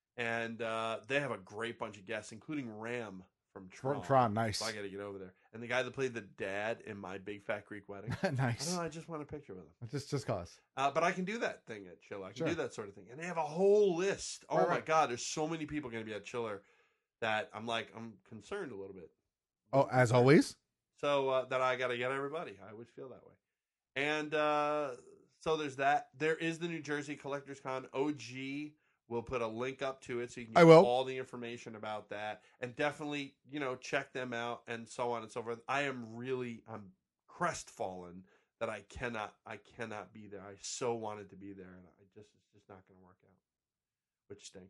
S17: And uh, they have a great bunch of guests, including Ram from Tron.
S16: From Tron, nice.
S17: So I got to get over there. And the guy that played the dad in My Big Fat Greek Wedding.
S16: Nice.
S17: I don't know. I just want a picture with him.
S16: Just just cause.
S17: Uh, but I can do that thing at Chiller. I can
S16: Sure.
S17: do that sort of thing. And they have a whole list. Oh
S16: Right,
S17: my
S16: right.
S17: God, there's so many people going to be at Chiller that I'm like, I'm concerned a little bit.
S16: Oh, as always.
S17: So uh, that I got to get everybody. I would feel that way. And uh, so there's that. There is the New Jersey Collectors Con. O G will put a link up to it so you can
S16: I
S17: get
S16: will.
S17: all the information about that. And definitely, you know, check them out and so on and so forth. I am really, I'm crestfallen that I cannot, I cannot be there. I so wanted to be there, and I just, it's just not going to work out, which stinks.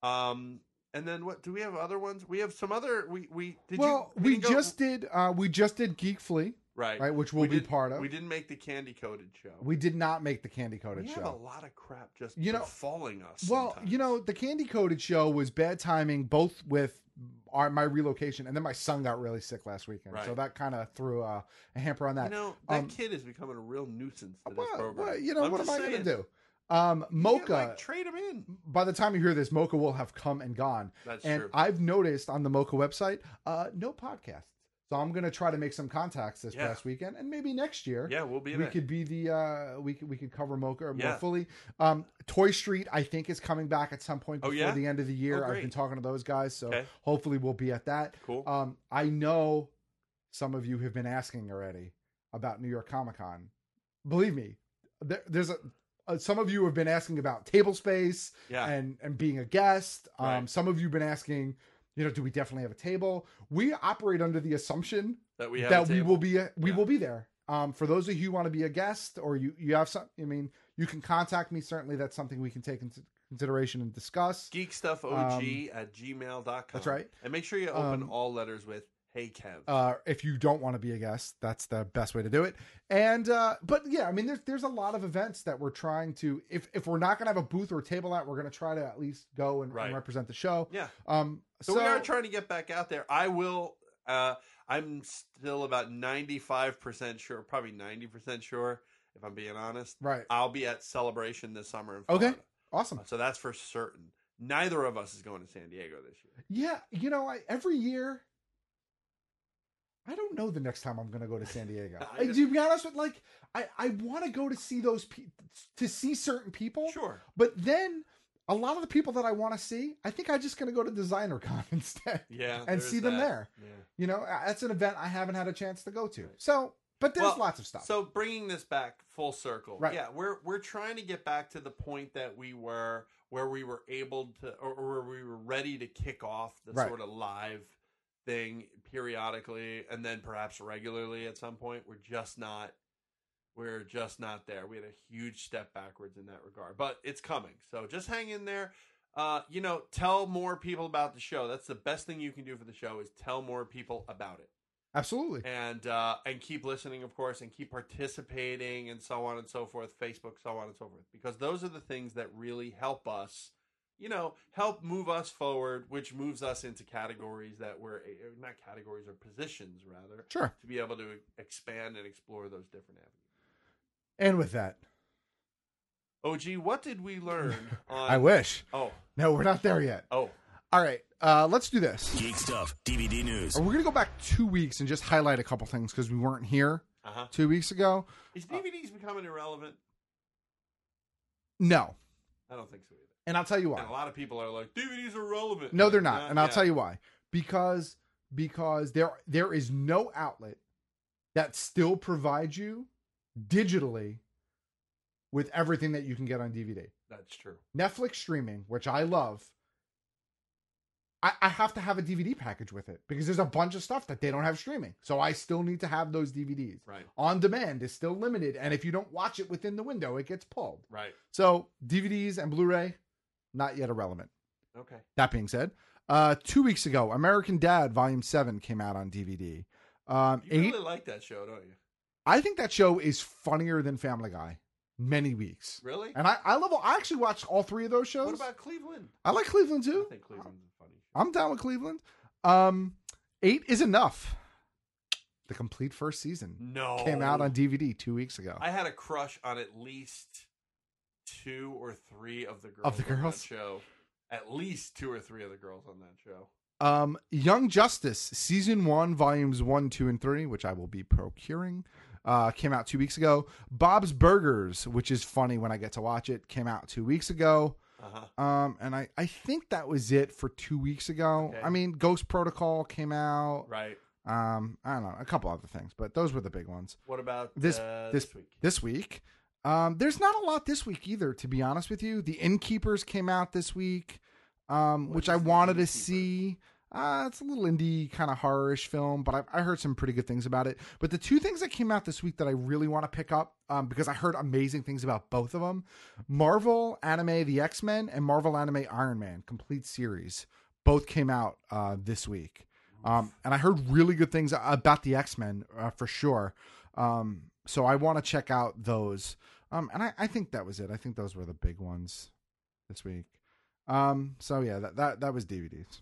S17: Um, and then what? Do we have other ones? We have some other. We we did
S16: well,
S17: you?
S16: we
S17: didn't go-
S16: just did uh, we just did Geek Flea,
S17: right,
S16: right, which we'll
S17: We
S16: be
S17: did-
S16: part of.
S17: We didn't make the candy coated show.
S16: We did not make the candy coated
S17: We
S16: show.
S17: have a lot of crap just
S16: You know-
S17: befalling us.
S16: Well,
S17: sometimes.
S16: you know, the candy coated show was bad timing, both with our, my relocation, and then my son got really sick last weekend,
S17: Right.
S16: so that kind of threw a, a hamper on that.
S17: You know, that
S16: Um,
S17: kid is becoming a real nuisance to this
S16: well,
S17: program.
S16: well, you know,
S17: I'm
S16: what am
S17: just
S16: I going to
S17: saying.
S16: do? Um, Mocha,
S17: like, trade him in.
S16: By the time you hear this, Mocha will have come and gone.
S17: That's
S16: and
S17: true.
S16: I've noticed on the Mocha website, uh, no podcasts. So I'm going to try to make some contacts this
S17: Yeah.
S16: past weekend, and maybe next year.
S17: Yeah, we'll be
S16: We
S17: there.
S16: could be the uh, we could we could cover Mocha more
S17: Yeah.
S16: fully. Um, Toy Street, I think, is coming back at some point
S17: Oh,
S16: before
S17: yeah?
S16: the end of the year.
S17: Oh,
S16: I've
S17: great.
S16: been talking to those guys, so
S17: Okay.
S16: hopefully we'll be at that.
S17: Cool.
S16: Um, I know some of you have been asking already about New York Comic Con. Believe me, there, there's a. Uh, some of you have been asking about table space
S17: Yeah.
S16: and, and being a guest. Um,
S17: Right.
S16: Some of you have been asking, you know, do we definitely have a table? We operate under the assumption
S17: That we have
S16: that
S17: a
S16: we
S17: table.
S16: will be a, we
S17: Yeah.
S16: will be there. Um, for those of you who want to be a guest or you you have some, I mean, you can contact me. Certainly, that's something we can take into consideration and discuss.
S17: Geekstuffog at gmail dot com.
S16: That's right.
S17: And make sure you open
S16: Um,
S17: all letters with Hey Kev.
S16: Uh, if you don't want to be a guest, that's the best way to do it. And uh, but yeah, I mean, there's there's a lot of events that we're trying to. If if we're not going to have a booth or a table out, we're going to try to at least go and, and
S17: Right.
S16: represent the show.
S17: Yeah.
S16: Um.
S17: So, we are trying to get back out there. I will. Uh, I'm still about ninety-five percent sure, probably ninety percent sure, if I'm being honest.
S16: Right.
S17: I'll be at Celebration this summer in
S16: Okay.
S17: Florida.
S16: Awesome.
S17: So that's for certain. Neither of us is going to San Diego this year.
S16: Yeah, you know, I, every year, I don't know the next time I'm going to go to San Diego.
S17: I just-
S16: to be honest with, like, I, I want to go to see those people, to see certain people.
S17: Sure.
S16: But then a lot of the people that I want to see, I think I'm just going to go to Designer Con instead.
S17: Yeah,
S16: and
S17: there's
S16: see them
S17: that.
S16: there.
S17: Yeah.
S16: You know, that's an event I haven't had a chance to go to. So, but there's
S17: Well,
S16: lots of stuff.
S17: So bringing this back full circle,
S16: Right.
S17: yeah, we're we're trying to get back to the point that we were where we were able to, or, or where we were ready to kick off the
S16: Right.
S17: sort of live thing periodically, and then perhaps regularly at some point. We're just not, we're just not there. We had a huge step backwards in that regard, but it's coming. So just hang in there. Uh, you know, tell more people about the show. That's the best thing you can do for the show is tell more people about it.
S16: Absolutely.
S17: And uh, and keep listening, of course, and keep participating, and so on and so forth. Facebook, so on and so forth, because those are the things that really help us, you know, help move us forward, which moves us into categories that we're not categories or positions, rather,
S16: Sure.
S17: to be able to expand and explore those different avenues.
S16: And with that,
S17: O G, what did we learn on...
S16: I wish.
S17: Oh.
S16: No, we're not there yet.
S17: Oh.
S16: All right, uh, let's do this.
S3: Geek Stuff, D V D news.
S16: We're going to go back two weeks and just highlight a couple things because we weren't here
S17: Uh-huh.
S16: two weeks ago.
S17: Is D V Ds becoming irrelevant?
S16: No.
S17: I don't think so either.
S16: And I'll tell you why.
S17: And a lot of people are like, D V Ds are relevant.
S16: No, they're not.
S17: Uh,
S16: And I'll
S17: yeah.
S16: tell you why. Because because there there is no outlet that still provides you digitally with everything that you can get on D V D.
S17: That's true.
S16: Netflix streaming, which I love, I, I have to have a D V D package with it because there's a bunch of stuff that they don't have streaming. So I still need to have those D V Ds.
S17: Right.
S16: On demand is still limited. And if you don't watch it within the window, it gets pulled.
S17: Right.
S16: So D V Ds and Blu-ray, not yet irrelevant.
S17: Okay.
S16: That being said, uh, two weeks ago, American Dad Volume seven came out on D V D. Um,
S17: You
S16: eight,
S17: really like that show, don't you?
S16: I think that show is funnier than Family Guy. Many weeks.
S17: Really?
S16: And I, I love I actually watched all three of those shows.
S17: What about Cleveland?
S16: I like Cleveland too.
S17: I think Cleveland's a funny show.
S16: I'm down with Cleveland. Um, eight is enough. The complete first season.
S17: No.
S16: Came out on D V D two weeks ago.
S17: I had a crush on at least two or three of the girls
S16: Of the
S17: on
S16: girls?
S17: that show. At least two or three of the girls on that show.
S16: Um, Young Justice season one, volumes one, two, and three, which I will be procuring, uh, came out two weeks ago. Bob's Burgers, which is funny when I get to watch it, came out two weeks ago.
S17: Uh-huh.
S16: Um, and I, I think that was it for two weeks ago.
S17: Okay.
S16: I mean, Ghost Protocol came out.
S17: Right.
S16: Um, I don't know, a couple other things, but those were the big ones.
S17: What about
S16: this
S17: uh,
S16: this
S17: this week?
S16: This week, um, there's not a lot this week either, to be honest with you. The Innkeepers came out this week, um, which I wanted to see. Uh, it's a little indie kind of horror-ish film, but I, I heard some pretty good things about it. But the two things that came out this week that I really want to pick up, um, because I heard amazing things about both of them, Marvel Anime The X-Men and Marvel Anime Iron Man complete series, both came out uh, this week. Um, and I heard really good things about the X-Men uh, for sure. Um, so I want to check out those. Um, and I, I think that was it. I think those were the big ones this week. Um, so yeah, that, that, that was D V Ds.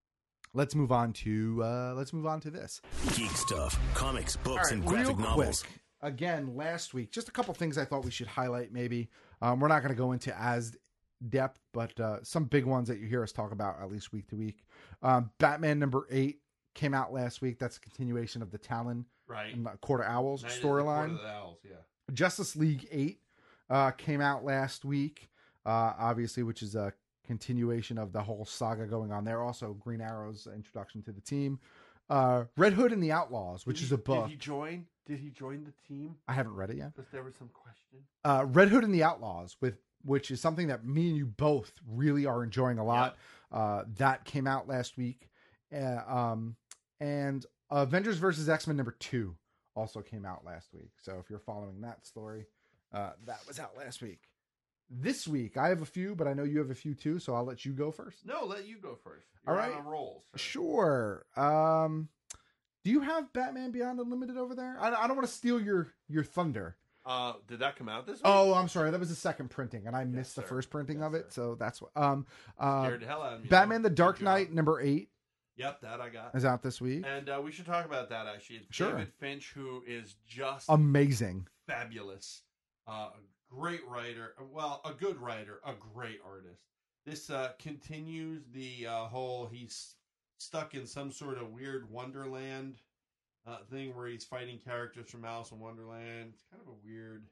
S16: Let's move on to uh, let's move on to this.
S3: Geek Stuff, comics, books,
S16: All
S3: and
S16: right,
S3: graphic
S16: real
S3: novels.
S16: Quick, again, last week, just a couple things I thought we should highlight. Maybe um, we're not going to go into as depth, but uh, some big ones that you hear us talk about at least week to week. Um, Batman number eight came out last week. That's a continuation of the Talon
S17: Right.
S16: and the Court of Owls
S17: Night of the
S16: storyline.
S17: Court of the Owls, yeah.
S16: Justice League eight uh, came out last week, uh, obviously, which is a continuation of the whole saga going on there. Also, Green Arrow's introduction to the team. Uh, Red Hood and the Outlaws, which
S17: Did
S16: is
S17: he-
S16: a book.
S17: Did he join? Did he join the team?
S16: I haven't read it yet.
S17: Because there was some question.
S16: Uh, Red Hood and the Outlaws, with which is something that me and you both really are enjoying a lot. Uh, that came out last week. Uh, um, and Avengers versus X-Men number two also came out last week. So if you're following that story, uh, that was out last week. This week, I have a few, but I know you have a few too, so I'll let you go first.
S17: No, let you go first. You're
S16: All right.
S17: on a roll. Sir.
S16: Sure. Um, do you have Batman Beyond Unlimited over there? I, I don't want to steal your, your thunder.
S17: Uh, did that come out this week?
S16: Oh, I'm sorry. That was the second printing, and I missed the
S17: sir.
S16: first printing of it, so that's what. Um, uh,
S17: Scared the hell out of me.
S16: Batman: The
S17: Good
S16: Dark
S17: job.
S16: Knight number eight
S17: Yep, that I got.
S16: is out this week.
S17: And uh, we should talk about that, actually. It's
S16: Sure.
S17: David Finch, who is just
S16: Amazing.
S17: fabulous. Uh, a great writer. Well, a good writer, a great artist. This uh, continues the uh, whole he's stuck in some sort of weird Wonderland uh, thing where he's fighting characters from Alice in Wonderland. It's kind of a weird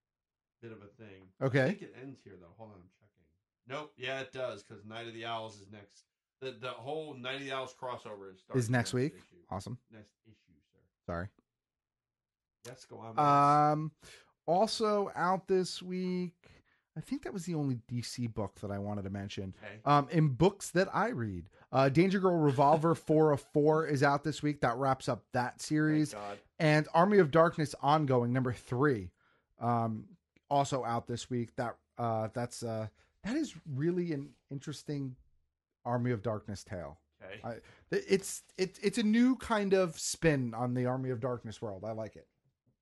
S17: bit of a thing.
S16: Okay.
S17: I think it ends here, though. Hold on, I'm checking. Nope. Yeah, it does, because Night of the Owls is next. The the whole Night of the Owls crossover is starting
S16: Is next week.
S17: issue.
S16: Awesome.
S17: Next issue, sir.
S16: Sorry.
S17: Yes, go on.
S16: Um, also out this week, I think that was the only D C book that I wanted to mention.
S17: Okay.
S16: Um, in books that I read, uh, Danger Girl Revolver four of four is out this week. That wraps up that series.
S17: Thank God.
S16: And Army of Darkness Ongoing number three, um, also out this week. That uh, that's uh, that is really an interesting Army of Darkness tale.
S17: Okay.
S16: I, it's it, it's a new kind of spin on the Army of Darkness world. I like it.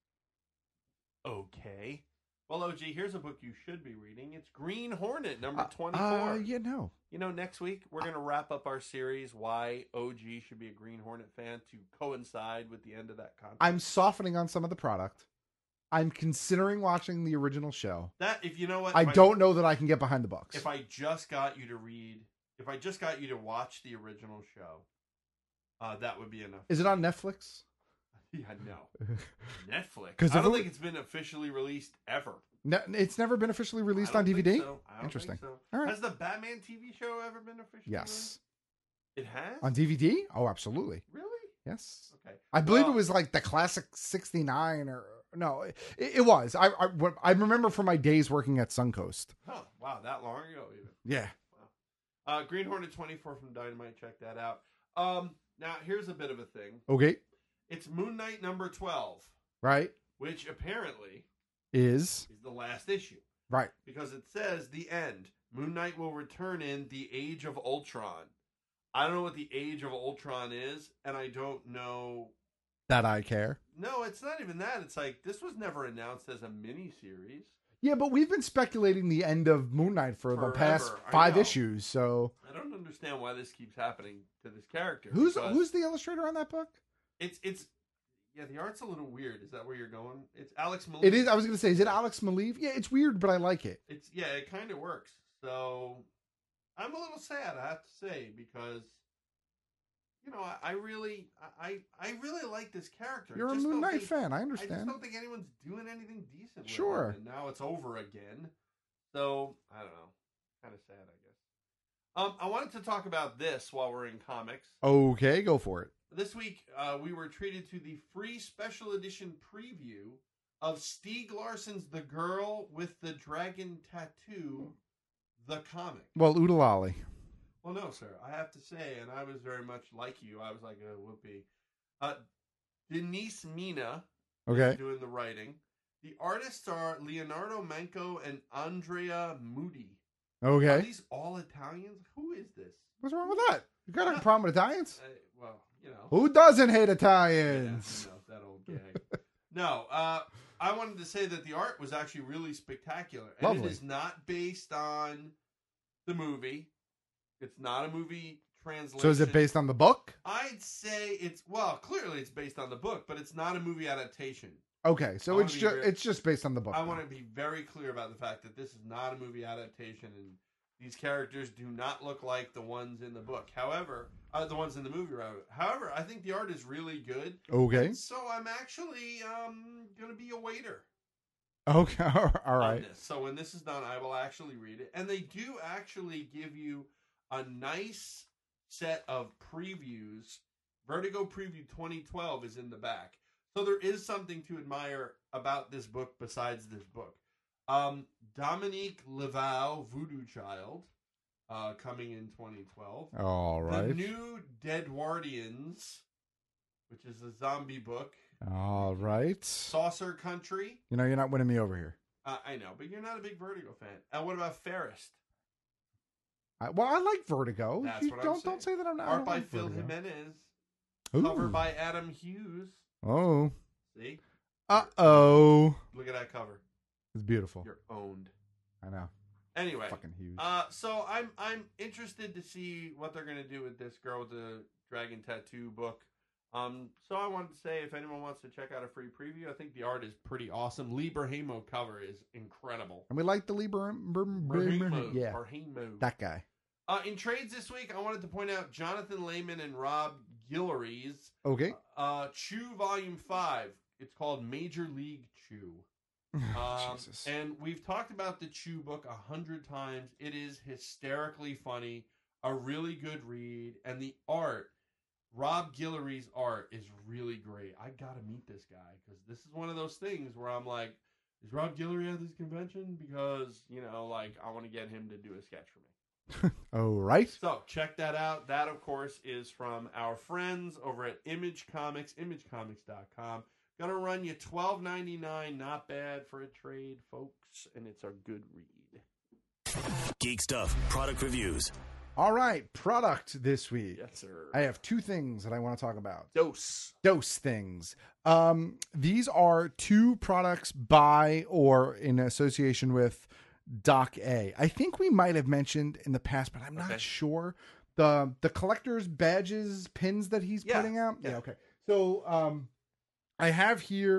S17: Okay. Well, O G, here's a book you should be reading. It's Green Hornet, number twenty-four.
S16: Uh, yeah, no.
S17: You know, next week, we're going to wrap up our series, Why O G Should Be a Green Hornet Fan, to coincide with the end of that contract.
S16: I'm softening on some of the product. I'm considering watching the original show.
S17: That if you know what
S16: I
S17: if
S16: don't know that I can get behind the books.
S17: If I just got you to read, if I just got you to watch the original show, uh, that would be enough.
S16: Is it on Netflix?
S17: Yeah, no. Netflix.
S16: 'Cause
S17: I
S16: if
S17: don't
S16: it-
S17: think it's been officially released ever.
S16: Ne- it's never been officially released
S17: I
S16: on
S17: don't
S16: D V D?
S17: think so. I don't
S16: Interesting.
S17: think so.
S16: All right.
S17: Has the Batman T V show ever been officially
S16: Yes.
S17: released? It has?
S16: On D V D? Oh, absolutely.
S17: Really?
S16: Yes.
S17: Okay.
S16: I believe
S17: Well-
S16: it was like the classic sixty-nine or no, it, it was. I, I I remember from my days working at Suncoast.
S17: Oh, wow, that long ago even.
S16: Yeah.
S17: Uh, Green Hornet twenty-four from Dynamite. Check that out. Um, now, here's a bit of a thing.
S16: Okay.
S17: It's Moon Knight number twelve,
S16: Right.
S17: which apparently
S16: Is
S17: is the last issue.
S16: right.
S17: Because it says the end. Moon Knight will return in the Age of Ultron. I don't know what the Age of Ultron is, and I don't know.
S16: That I care.
S17: No, it's not even that. It's like this was never announced as a miniseries.
S16: Yeah, but we've been speculating the end of Moon Knight for the
S17: Forever,
S16: past
S17: I
S16: five
S17: know.
S16: issues. So
S17: I don't understand why this keeps happening to this character.
S16: who's
S17: because
S16: who's the illustrator on that book?
S17: It's it's yeah. The art's a little weird. Is that where you're going? It's Alex Maleev.
S16: It is. I was going to say, is it Alex Maleev? Yeah, it's weird, but I like it.
S17: It's yeah. It kind of works. So I'm a little sad, I have to say, because you know I, I really I I really like this character.
S16: You're a
S17: Just
S16: Moon
S17: don't
S16: Knight
S17: think-
S16: fan. I
S17: I just
S16: understand.
S17: don't think anyone's doing anything decent. With
S16: Sure.
S17: him, and now it's over again. So I don't know. Kind of sad, I guess. Um, I wanted to talk about this while we're in comics.
S16: Okay, go for it.
S17: This week, uh, we were treated to the free special edition preview of Stieg Larsson's The Girl with the Dragon Tattoo, the comic.
S16: Well, Oodalali.
S17: Well, no, sir. I have to say, and I was very much like you, I was like a whoopee. Uh, Denise Mina
S16: Okay.
S17: is doing the writing. The artists are Leonardo Manco and Andrea Moody.
S16: Okay.
S17: Are these all Italians? Who is this?
S16: What's wrong with that? You got a problem with Italians?
S17: Uh, well, you know.
S16: Who doesn't hate
S17: Yeah,
S16: Italians?
S17: who knows, that old gag. No, uh, I wanted to say that the art was actually really spectacular. And
S16: Lovely.
S17: it is not based on the movie. It's not a movie translation.
S16: So is it based on the book?
S17: I'd say it's, well, clearly it's based on the book, but it's not a movie adaptation.
S16: Okay, so
S17: I
S16: it's
S17: wanna be
S16: just
S17: real-
S16: it's just based on the book.
S17: I
S16: then.
S17: want to be very clear about the fact that this is not a movie adaptation, and these characters do not look like the ones in the book. However, uh, the ones in the movie, rather. However, I think the art is really good.
S16: Okay.
S17: And so I'm actually um, going to be a waiter.
S16: Okay, all
S17: on
S16: right.
S17: this. So when this is done, I will actually read it. And they do actually give you a nice set of previews. Vertigo Preview twenty twelve is in the back. So there is something to admire about this book besides this book. Um, Dominique Laval, Voodoo Child, uh, coming in twenty twelve.
S16: All right.
S17: The new Deadwardians, which is a zombie book.
S16: All right.
S17: Saucer Country.
S16: You know, you're not winning me over here.
S17: Uh, I know, but you're not a big Vertigo fan. And what about Ferris?
S16: I, well, I like Vertigo.
S17: That's
S16: You
S17: what
S16: don't
S17: I'm saying.
S16: don't say that I'm not. I
S17: Art
S16: don't
S17: by
S16: like
S17: Phil
S16: Vertigo.
S17: Jimenez.
S16: Ooh.
S17: Cover by Adam Hughes.
S16: Oh.
S17: See?
S16: Uh oh.
S17: Look at that cover.
S16: It's beautiful.
S17: You're owned.
S16: I know.
S17: Anyway,
S16: Fucking Hughes.
S17: Uh, so I'm I'm interested to see what they're gonna do with this girl with the dragon tattoo book. Um, so I wanted to say, if anyone wants to check out a free preview, I think the art is pretty awesome. Lee Berhamo cover is incredible.
S16: And we like the Lieber.
S17: Berhamo,
S16: Yeah.
S17: Berhamo.
S16: That guy.
S17: Uh, in trades this week, I wanted to point out Jonathan Lehman and Rob Guillory's
S16: Okay.
S17: uh, Chew Volume five. It's called Major League Chew. Um,
S16: Jesus.
S17: and we've talked about the Chew book a hundred times. It is hysterically funny, a really good read, and the art, Rob Guillory's art, is really great. I gotta meet this guy because this is one of those things where I'm like, is Rob Guillory at this convention? Because you know, like, I want to get him to do a sketch for me.
S16: All right.
S17: So check that out. That, of course, is from our friends over at Image Comics, image comics dot com. Gonna run you twelve ninety-nine. Not bad for a trade, folks, and it's a good read.
S3: Geek stuff, product reviews.
S16: All right, product this week.
S17: Yes, sir.
S16: I have two things that I want to talk about.
S17: Dose.
S16: Dose things. Um, these are two products by or in association with Doc A. I think we might have mentioned in the past, but I'm not
S17: Okay.
S16: sure. The the collector's badges, pins that he's
S17: Yeah.
S16: putting out.
S17: Yeah.
S16: Okay. So um, I have here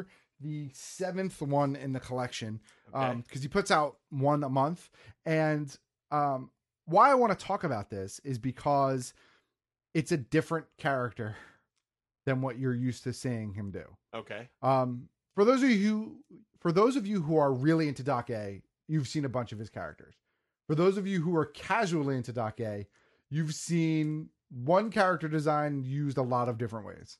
S16: the seventh one in the collection because
S17: Okay.
S16: um, he puts out one a month. And um, why I want to talk about this is because it's a different character than what you're used to seeing him do.
S17: Okay.
S16: Um, for those of you who, for those of you who are really into Doc A, you've seen a bunch of his characters. For those of you who are casually into Doc A, you've seen one character design used a lot of different ways.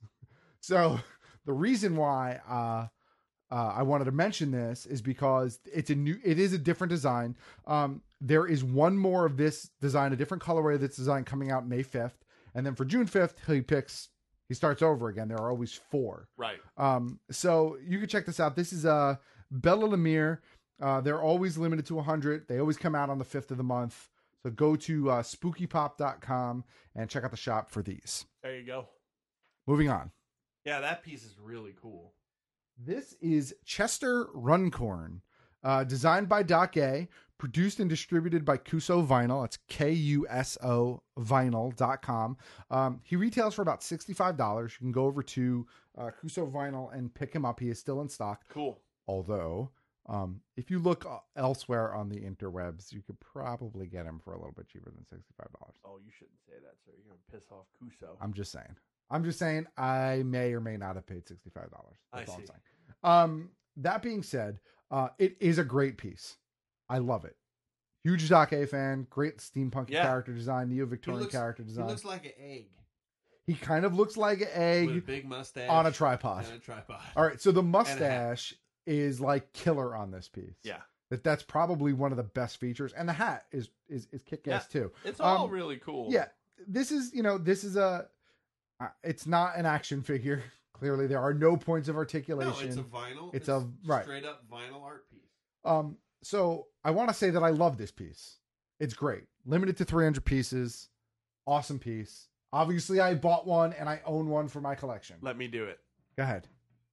S16: So the reason why uh, uh, I wanted to mention this is because it's a new, it is a different design. Um, there is one more of this design, a different colorway of this design coming out May fifth. And then for June fifth, he picks, he starts over again. There are always four.
S17: Right.
S16: Um, so you can check this out. This is uh, Bella Lemire. Uh, they're always limited to one hundred. They always come out on the fifth of the month. So go to uh, spooky pop dot com and check out the shop for these.
S17: There you go.
S16: Moving on.
S17: Yeah, that piece is really cool.
S16: This is Chester Runcorn, uh, designed by Doc A, produced and distributed by Kuso Vinyl. It's K U S O vinyl dot com. Um, he retails for about sixty-five dollars. You can go over to uh, Kuso Vinyl and pick him up. He is still in stock.
S17: Cool.
S16: Although, um, if you look elsewhere on the interwebs, you could probably get him for a little bit cheaper than sixty-five dollars.
S17: Oh, you shouldn't say that, sir. You're going to piss off Kuso.
S16: I'm just saying. I'm just saying I may or may not have paid sixty-five dollars. That's
S17: I
S16: all
S17: see.
S16: I'm saying. Um, that being said, uh, it is a great piece. I love it. Huge Doc A fan. Great steampunk
S17: Yeah.
S16: character design, neo-Victorian
S17: He looks-
S16: character design.
S17: He looks like an egg.
S16: He kind of looks like an egg
S17: With a big mustache.
S16: on a tripod.
S17: And a tripod.
S16: All right, so the
S17: And a hat.
S16: mustache is like killer on this piece.
S17: Yeah.
S16: That that's probably one of the best features, and the hat is is is kick ass
S17: Yeah,
S16: too.
S17: it's all
S16: Um,
S17: really cool.
S16: Yeah, this is you know this is a uh, it's not an action figure. Clearly, there are no points of
S17: No,
S16: articulation.
S17: it's a vinyl.
S16: It's a right.
S17: straight up vinyl art piece.
S16: Um, so I want to say that I love this piece. It's great. Limited to three hundred pieces. Awesome piece. Obviously, I bought one and I own one for my collection.
S17: Let me do it.
S16: Go ahead.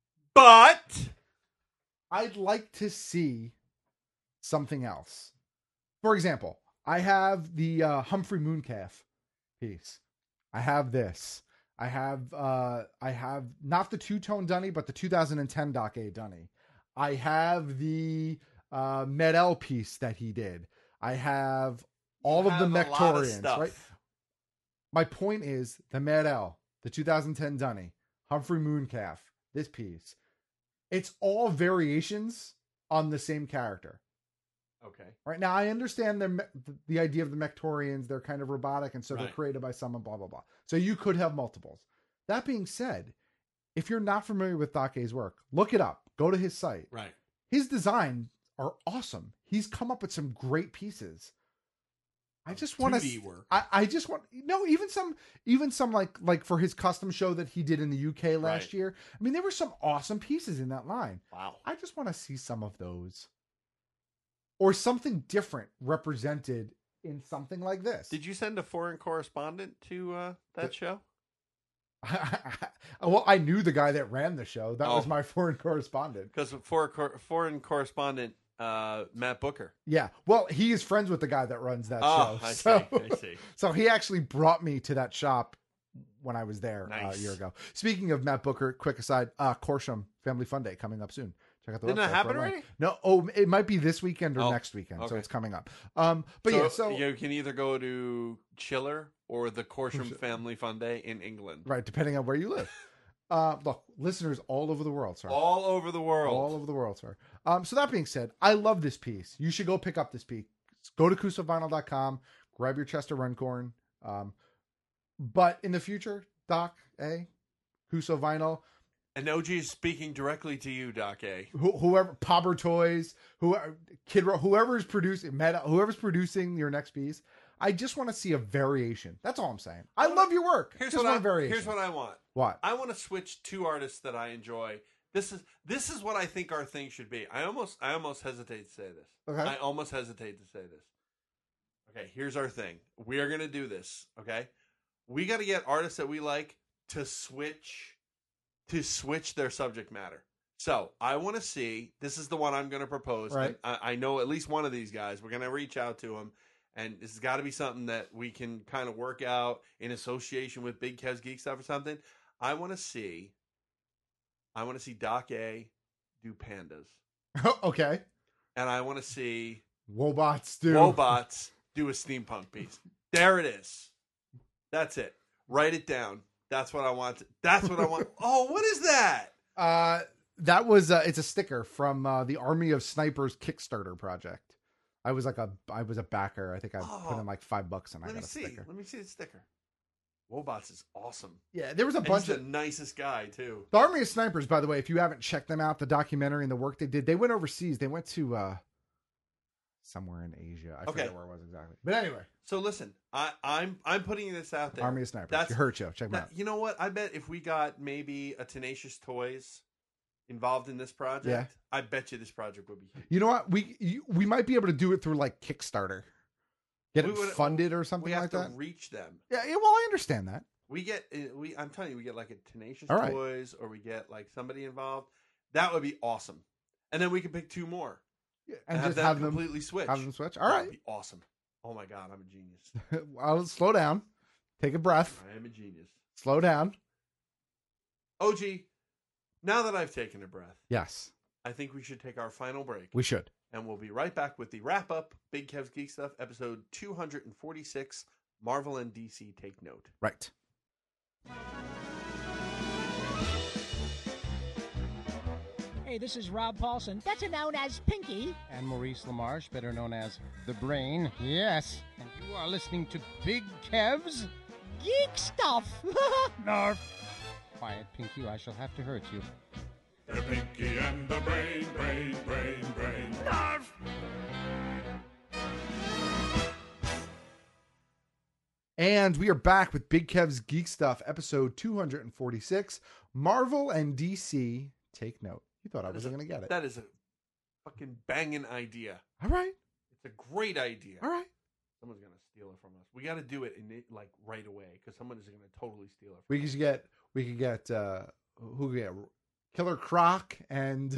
S17: But
S16: I'd like to see something else. For example, I have the uh, Humphrey Mooncalf piece. I have this. I have uh, I have not the two-tone Dunny, but the two thousand ten Doc A Dunny. I have the uh, Med-El piece that he did. I have all
S17: You
S16: of the
S17: have a lot of
S16: Mectorians,
S17: stuff.
S16: right? My point is the Med-El, the two thousand ten Dunny, Humphrey Mooncalf, this piece. It's all variations on the same character.
S17: Okay.
S16: Right now, I understand the the idea of the Mectorians. They're kind of robotic, and so they're
S17: Right.
S16: created by someone. Blah blah blah. So you could have multiples. That being said, if you're not familiar with Doc A's work, look it up. Go to his site.
S17: Right.
S16: His designs are awesome. He's come up with some great pieces. I just want
S17: two D
S16: to.
S17: work.
S16: I, I just want no even some even some like like for his custom show that he did in the U K last
S17: Right.
S16: year. I mean, there were some awesome pieces in that line.
S17: Wow.
S16: I just want to see some of those. Or something different represented in something like this.
S17: Did you send a foreign correspondent to uh, that show?
S16: Well, I knew the guy that ran the show. That
S17: Oh.
S16: was my foreign correspondent.
S17: Because for foreign correspondent uh, Matt Booker.
S16: Yeah. Well, he is friends with the guy that runs that
S17: Oh,
S16: show.
S17: I
S16: so,
S17: see, I see.
S16: So he actually brought me to that shop when I was there uh,
S17: Nice.
S16: a year ago. Speaking of Matt Booker, quick aside, uh, Corsham Family Fun Day coming up soon. Check out the
S17: Didn't
S16: website
S17: that happen
S16: for a link.
S17: already?
S16: No. Oh, it might be this weekend or
S17: Oh,
S16: next weekend. So
S17: okay.
S16: it's coming up. Um, but
S17: so
S16: yeah, so
S17: you can either go to Chiller or the Corsham Family Fun Day in England.
S16: right, depending on where you live. Uh, look, listeners all over the world, sir.
S17: All over the world.
S16: All over the world, sir. Um, so that being said, I love this piece. You should go pick up this piece. Go to kuso vinyl dot com, grab your Chester Runcorn. Um, but in the future, Doc A, Kuso Vinyl,
S17: And O G is speaking directly to you, Doc A.
S16: who, whoever, Pauber Toys, whoever, Kid Ro- whoever's producing, Meta, whoever's producing your next piece, I just want to see a variation. That's all I'm saying. I love your work.
S17: Here's
S16: just
S17: what
S16: want
S17: I,
S16: a variation.
S17: Here's what I want.
S16: What?
S17: I want to switch two artists that I enjoy. This is this is what I think our thing should be. I almost I almost hesitate to say this.
S16: Okay.
S17: I almost hesitate to say this. Okay, here's our thing. We are going to do this, okay? We got to get artists that we like to switch to switch their subject matter. So, I want to see, this is the one I'm going to propose.
S16: Right.
S17: And I, I know at least one of these guys. We're going to reach out to him. And this has got to be something that we can kind of work out in association with Big Kev's Geek Stuff or something. I want to see, I want to see Doc A do pandas.
S16: Okay.
S17: And I want to see
S16: Wobots do.
S17: Wobots do a steampunk piece. There it is. That's it. Write it down. That's what I want. To, that's what I want. Oh, what is that?
S16: Uh, that was uh, it's a sticker from uh, the Army of Snipers Kickstarter project. I was like a I was a backer. I think I
S17: Oh.
S16: put in like five bucks and I
S17: Let
S16: got
S17: me
S16: a
S17: see.
S16: sticker.
S17: Let me see the sticker. Wobots is awesome.
S16: Yeah, there was a
S17: And
S16: bunch
S17: he's
S16: of
S17: the nicest guy too.
S16: the Army of Snipers. By the way, if you haven't checked them out, the documentary and the work they did, they went overseas. They went to uh, somewhere in Asia. I
S17: Okay.
S16: forget where it was exactly. But anyway,
S17: So listen, I, I'm I'm putting this out there.
S16: Army of Snipers.
S17: That's
S16: you heard Joe. Check them
S17: that,
S16: out.
S17: You know what? I bet if we got maybe a Tenacious Toys involved in this project,
S16: Yeah.
S17: I bet you this project would be huge.
S16: You know what? We you, we might be able to do it through like Kickstarter, get
S17: We
S16: it
S17: would-
S16: funded or something
S17: We have
S16: like
S17: to
S16: that.
S17: reach them.
S16: Yeah, yeah. Well, I understand that.
S17: We get uh, we. I'm telling you, we get like a Tenacious
S16: All right.
S17: Toys, or we get like somebody involved. That would be awesome. And then we could pick two more
S16: And
S17: have
S16: just
S17: them
S16: have them
S17: completely switch.
S16: Have them switch. All
S17: That
S16: right.
S17: would be awesome. Oh my god, I'm a genius.
S16: I'll slow down. Take a breath.
S17: I am a genius.
S16: Slow down.
S17: O G, now that I've taken a breath,
S16: Yes,
S17: I think we should take our final break.
S16: we should.
S17: And we'll be right back with the wrap up Big Kev's Geek Stuff, episode two forty-six, Marvel and D C Take Note.
S16: Right.
S4: Hey, this is Rob Paulson, better known as Pinky.
S12: And Maurice LaMarche, better known as The Brain. Yes, and you are listening to Big Kev's
S4: Geek Stuff.
S12: Narf. Quiet, Pinky, I shall have to hurt you.
S23: The Pinky and the Brain, Brain, Brain, Brain.
S12: Narf!
S16: And we are back with Big Kev's Geek Stuff, episode two forty-six. Marvel and D C Take Note. You thought I wasn't going to get it.
S17: That is a fucking banging idea.
S16: All right.
S17: It's a great idea.
S16: All right.
S17: Someone's going to steal it from us. We got to do it in it, like right away because someone is going to totally steal it.
S16: We could get, we could get, uh, who could get? Killer Croc and.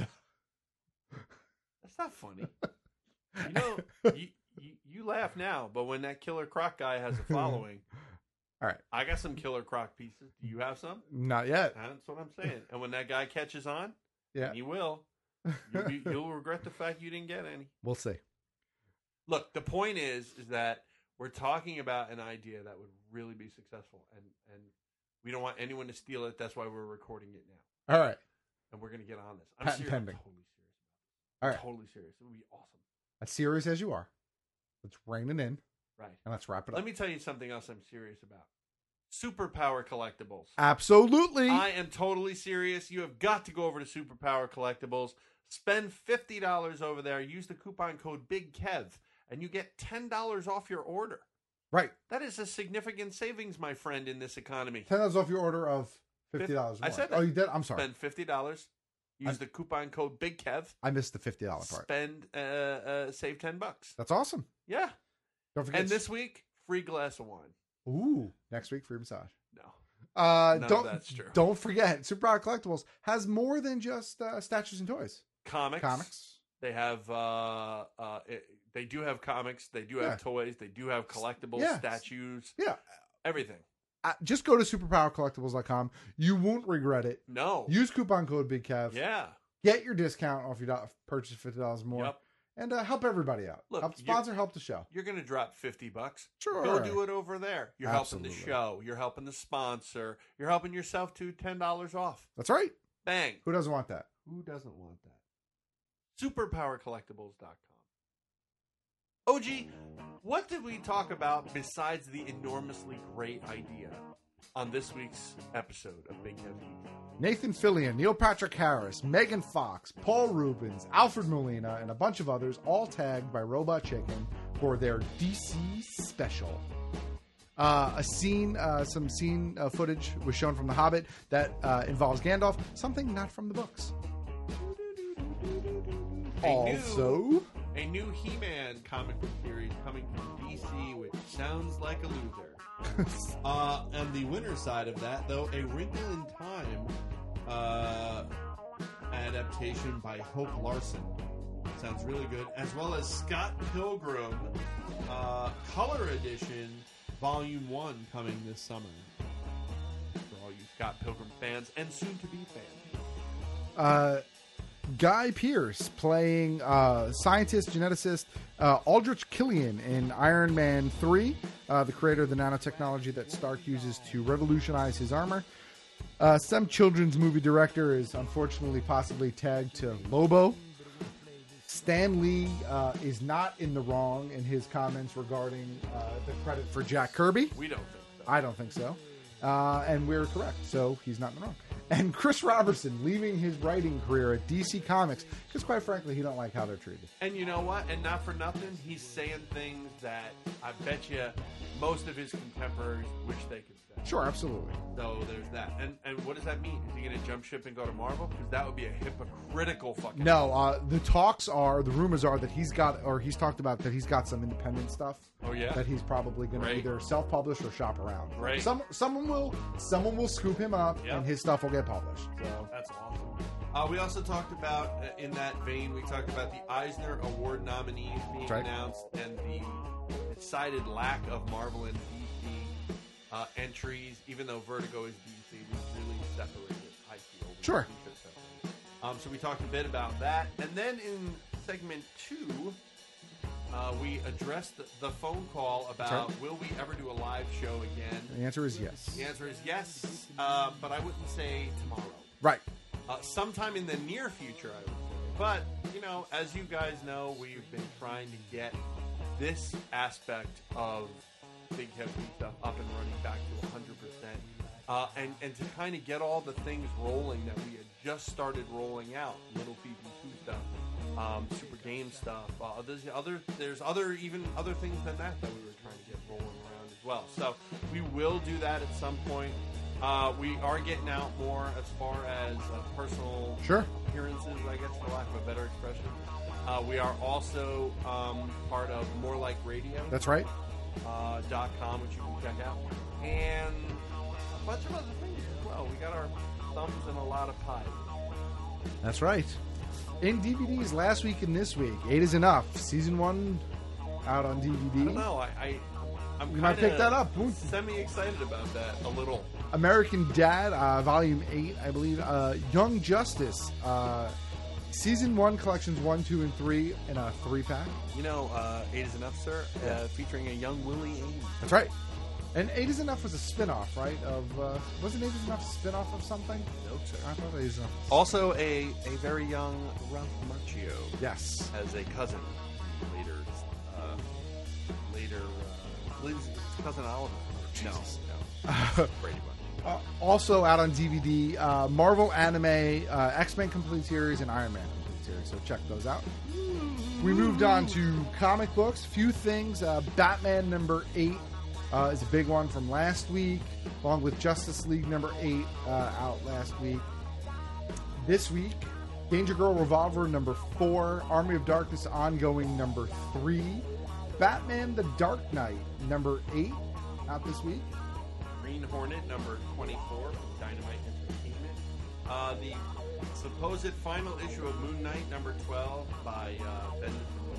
S17: That's not funny. You know, you, you, you laugh now, but when that Killer Croc guy has a following.
S16: All right.
S17: I got some Killer Croc pieces. Do you have some?
S16: Not yet.
S17: That's what I'm saying. And when that guy catches on,
S16: Yeah.
S17: and he will, you'll, be, you'll regret the fact you didn't get any.
S16: We'll see.
S17: Look, the point is, is that we're talking about an idea that would really be successful, and and we don't want anyone to steal it. That's why we're recording it now.
S16: All right.
S17: And we're gonna get on this. I'm
S16: Patent
S17: serious.
S16: pending.
S17: I'm totally serious.
S16: All
S17: I'm
S16: right.
S17: Totally serious. It would be awesome.
S16: As serious as you are, let's rein it in.
S17: Right.
S16: And let's wrap it
S17: Let
S16: up.
S17: me tell you something else I'm serious about. Superpower Collectibles.
S16: Absolutely.
S17: I am totally serious. You have got to go over to Superpower Collectibles. Spend fifty dollars over there. Use the coupon code BIGKEV, and you get ten dollars off your order.
S16: Right.
S17: That is a significant savings, my friend, in this economy.
S16: ten dollars off your order of fifty dollars
S17: I
S16: more.
S17: said that.
S16: Oh, you did? I'm sorry.
S17: Spend fifty dollars. Use
S16: I-
S17: the coupon code BIGKEV.
S16: I missed the fifty dollars part.
S17: Spend, uh, uh, save ten bucks.
S16: That's awesome.
S17: Yeah.
S16: Don't forget.
S17: And this week, free glass of wine.
S16: Ooh. Next week, free massage.
S17: No.
S16: Uh,
S17: None of
S16: don't,
S17: that's true.
S16: Don't forget, Superpower Collectibles has more than just uh, statues and toys.
S17: Comics.
S16: Comics.
S17: They have, uh, uh, it, they do have comics. They do have
S16: Yeah.
S17: toys. They do have collectibles,
S16: Yeah.
S17: statues.
S16: Yeah.
S17: Everything.
S16: Uh, just go to superpower collectibles dot com. You won't regret it.
S17: No.
S16: Use coupon code BigKev.
S17: Yeah.
S16: Get your discount off your do- purchase fifty dollars more.
S17: Yep.
S16: And uh, help everybody out.
S17: Look,
S16: help
S17: you're-
S16: sponsor, help the show.
S17: You're going to drop fifty bucks.
S16: Sure.
S17: Go do it over there. You're helping
S16: Absolutely.
S17: the show. You're helping the sponsor. You're helping yourself to ten dollars off.
S16: That's right.
S17: Bang.
S16: Who doesn't want that?
S17: Who doesn't want that? superpower collectibles dot com. O G, what did we talk about besides the enormously great idea on this week's episode of Big Heavy?
S16: Nathan Fillion, Neil Patrick Harris, Megan Fox, Paul Rubens, Alfred Molina, and a bunch of others, all tagged by Robot Chicken for their D C special. Uh, a scene, uh, some scene uh, footage was shown from The Hobbit that uh, involves Gandalf, something not from the books.
S17: A
S16: Also,
S17: new, a new He-Man comic book series coming from D C, which sounds like a loser. uh, on the winner side of that, though, A Wrinkle in Time uh, adaptation by Hope Larson. Sounds really good. As well as Scott Pilgrim uh, Color Edition Volume one coming this summer. For all you Scott Pilgrim fans and soon-to-be fans.
S16: uh, Guy Pearce playing uh, scientist, geneticist uh, Aldrich Killian in Iron Man three, uh, the creator of the nanotechnology that Stark uses to revolutionize his armor. Uh, some children's movie director is unfortunately possibly tagged to Lobo. Stan Lee uh, is not in the wrong in his comments regarding uh, the credit for Jack Kirby.
S17: We don't think so.
S16: I don't think so. Uh, and we're correct, so he's not in the wrong. And Chris Robertson leaving his writing career at D C Comics because, quite frankly, he don't like how they're treated.
S17: And you know what? And not for nothing, he's saying things that I bet you most of his contemporaries wish they could say.
S16: Sure, absolutely.
S17: So there's that. And and what does that mean? Is he going to jump ship and go to Marvel? Because that would be a hypocritical fucking...
S16: No, uh, the talks are, the rumors are that he's got, or he's talked about that he's got some independent stuff.
S17: Oh, yeah?
S16: That he's probably going
S17: Right.
S16: to either self-publish or shop around.
S17: Right.
S16: Some Someone will someone will scoop him up,
S17: Yep.
S16: and his stuff will get published. So
S17: That's awesome. Uh, we also talked about, uh, in that vein, we talked about the Eisner Award nominees being
S16: That's right.
S17: announced and the decided lack of Marvel and D C uh, entries, even though Vertigo is D C, was really separated, I feel.
S16: Sure.
S17: Um, so we talked a bit about that. And then in segment two, uh, we addressed the, the phone call about
S16: right.
S17: will we ever do a live show again?
S16: the answer is yes.
S17: The answer is yes, uh, but I wouldn't say tomorrow.
S16: Right.
S17: Uh, sometime in the near future, I would say. But, you know, as you guys know, we've been trying to get this aspect of Big Heavy stuff up and running back to one hundred percent. Uh, and, and to kind of get all the things rolling that we had just started rolling out. Little P P two stuff, um, Super Game stuff. Uh, there's other, there's other, even other things than that that we were trying to get rolling around as well. So we will do that at some point. Uh, we are getting out more as far as uh, personal
S16: Sure.
S17: appearances, I guess, for lack of a better expression. Uh, we are also um, part of More Like Radio.
S16: That's right.
S17: Uh, dot com, which you can check out. And a bunch of other things as well. We got our thumbs in a lot of pies.
S16: That's right. In D V Ds last week and this week, Eight is Enough. Season one out on D V D.
S17: I don't know. I, I, I'm
S16: You might pick that up.
S17: Semi-excited about that a little.
S16: American Dad, uh, Volume eight, I believe. Uh, Young Justice, uh, Season one, Collections one, two, and three in a three-pack.
S17: You know, uh, Eight is Enough, sir,
S16: Yeah.
S17: uh, featuring a young Willie Ames.
S16: That's right. And Eight is Enough was a spin-off, right? Of uh, wasn't Eight is Enough a spin-off of something?
S17: No, sir.
S16: I thought Eight is Enough.
S17: Also, a, a very young Ralph Macchio.
S16: Yes.
S17: As a cousin. Later, uh, later, uh, Lynn's cousin Oliver. No, no. Brady Bunch.
S16: Uh, also out on D V D, uh, Marvel Anime, uh, X-Men Complete Series, and Iron Man Complete Series. So check those out. We moved on to comic books. Few things. Uh, Batman number eight uh, is a big one from last week, along with Justice League number eight uh, out last week. This week, Danger Girl Revolver number four, Army of Darkness ongoing number three, Batman the Dark Knight number eight out this week.
S17: Green Hornet number twenty-four from Dynamite Entertainment. Uh, the supposed final issue of Moon Knight number twelve by uh, Ben.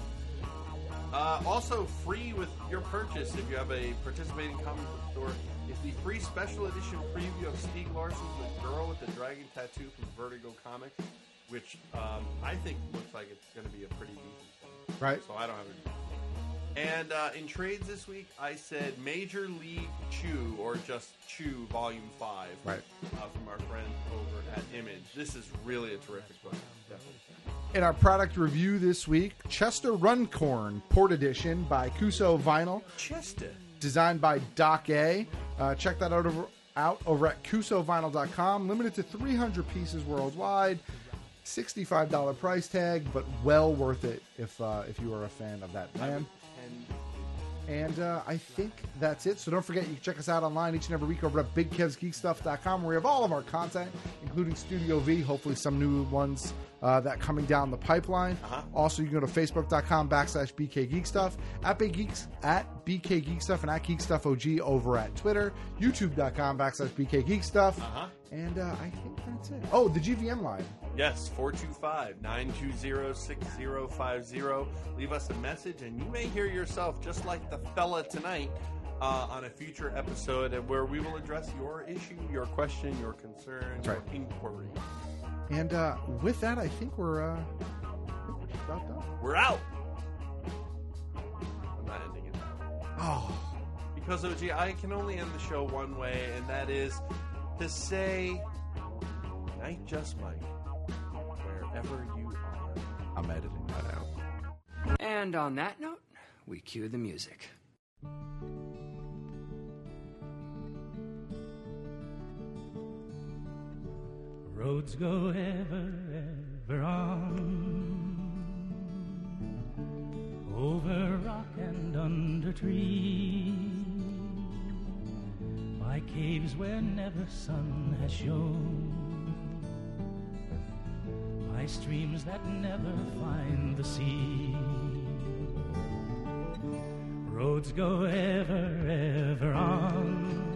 S17: Uh, also free with your purchase if you have a participating comic book store is the free special edition preview of Stieg Larsson's The Girl with the Dragon Tattoo from Vertigo Comics, which um, I think looks like it's going to be a pretty decent thing.
S16: Right.
S17: So I don't have it. And uh, in trades this week, I said Major League Chew, or just Chew, Volume five.
S16: Right.
S17: Uh, from our friends over at Image. This is really a terrific book. Definitely.
S16: In our product review this week, Chester Runcorn Port Edition by Kuso Vinyl.
S17: Chester.
S16: Designed by Doc A. Uh, check that out over, out over at kuso vinyl dot com. Limited to three hundred pieces worldwide. sixty-five dollars price tag, but well worth it if uh, if you are a fan of that band. And uh, I think that's it. So don't forget, you can check us out online each and every week over at big kevs geek stuff dot com, where we have all of our content, including Studio V, hopefully some new ones uh, that coming down the pipeline.
S17: Uh-huh.
S16: Also, you can go to facebook.com backslash bkgeekstuff, at Big Geeks, at bkgeekstuff, and at geekstuffog over at Twitter, youtube.com backslash bkgeekstuff.
S17: Uh-huh.
S16: And uh, I think that's it. Oh, the G V M line.
S17: Yes, four two five, nine two zero, six zero five zero. Leave us a message, and you may hear yourself, just like the fella tonight, uh, on a future episode where we will address your issue, your question, your concern,
S16: That's
S17: your
S16: right.
S17: inquiry.
S16: And uh, with that, I think we're, uh, I think we're just about done.
S17: We're out. I'm not ending it.
S16: Oh.
S17: Because, O G, I can only end the show one way, and that is to say, night just might, wherever you are.
S16: I'm editing that out.
S2: And on that note, we cue the music.
S7: Roads go ever, ever on, over rock and under tree, by caves where never sun has shone, by streams that never find the sea. Roads go ever, ever on,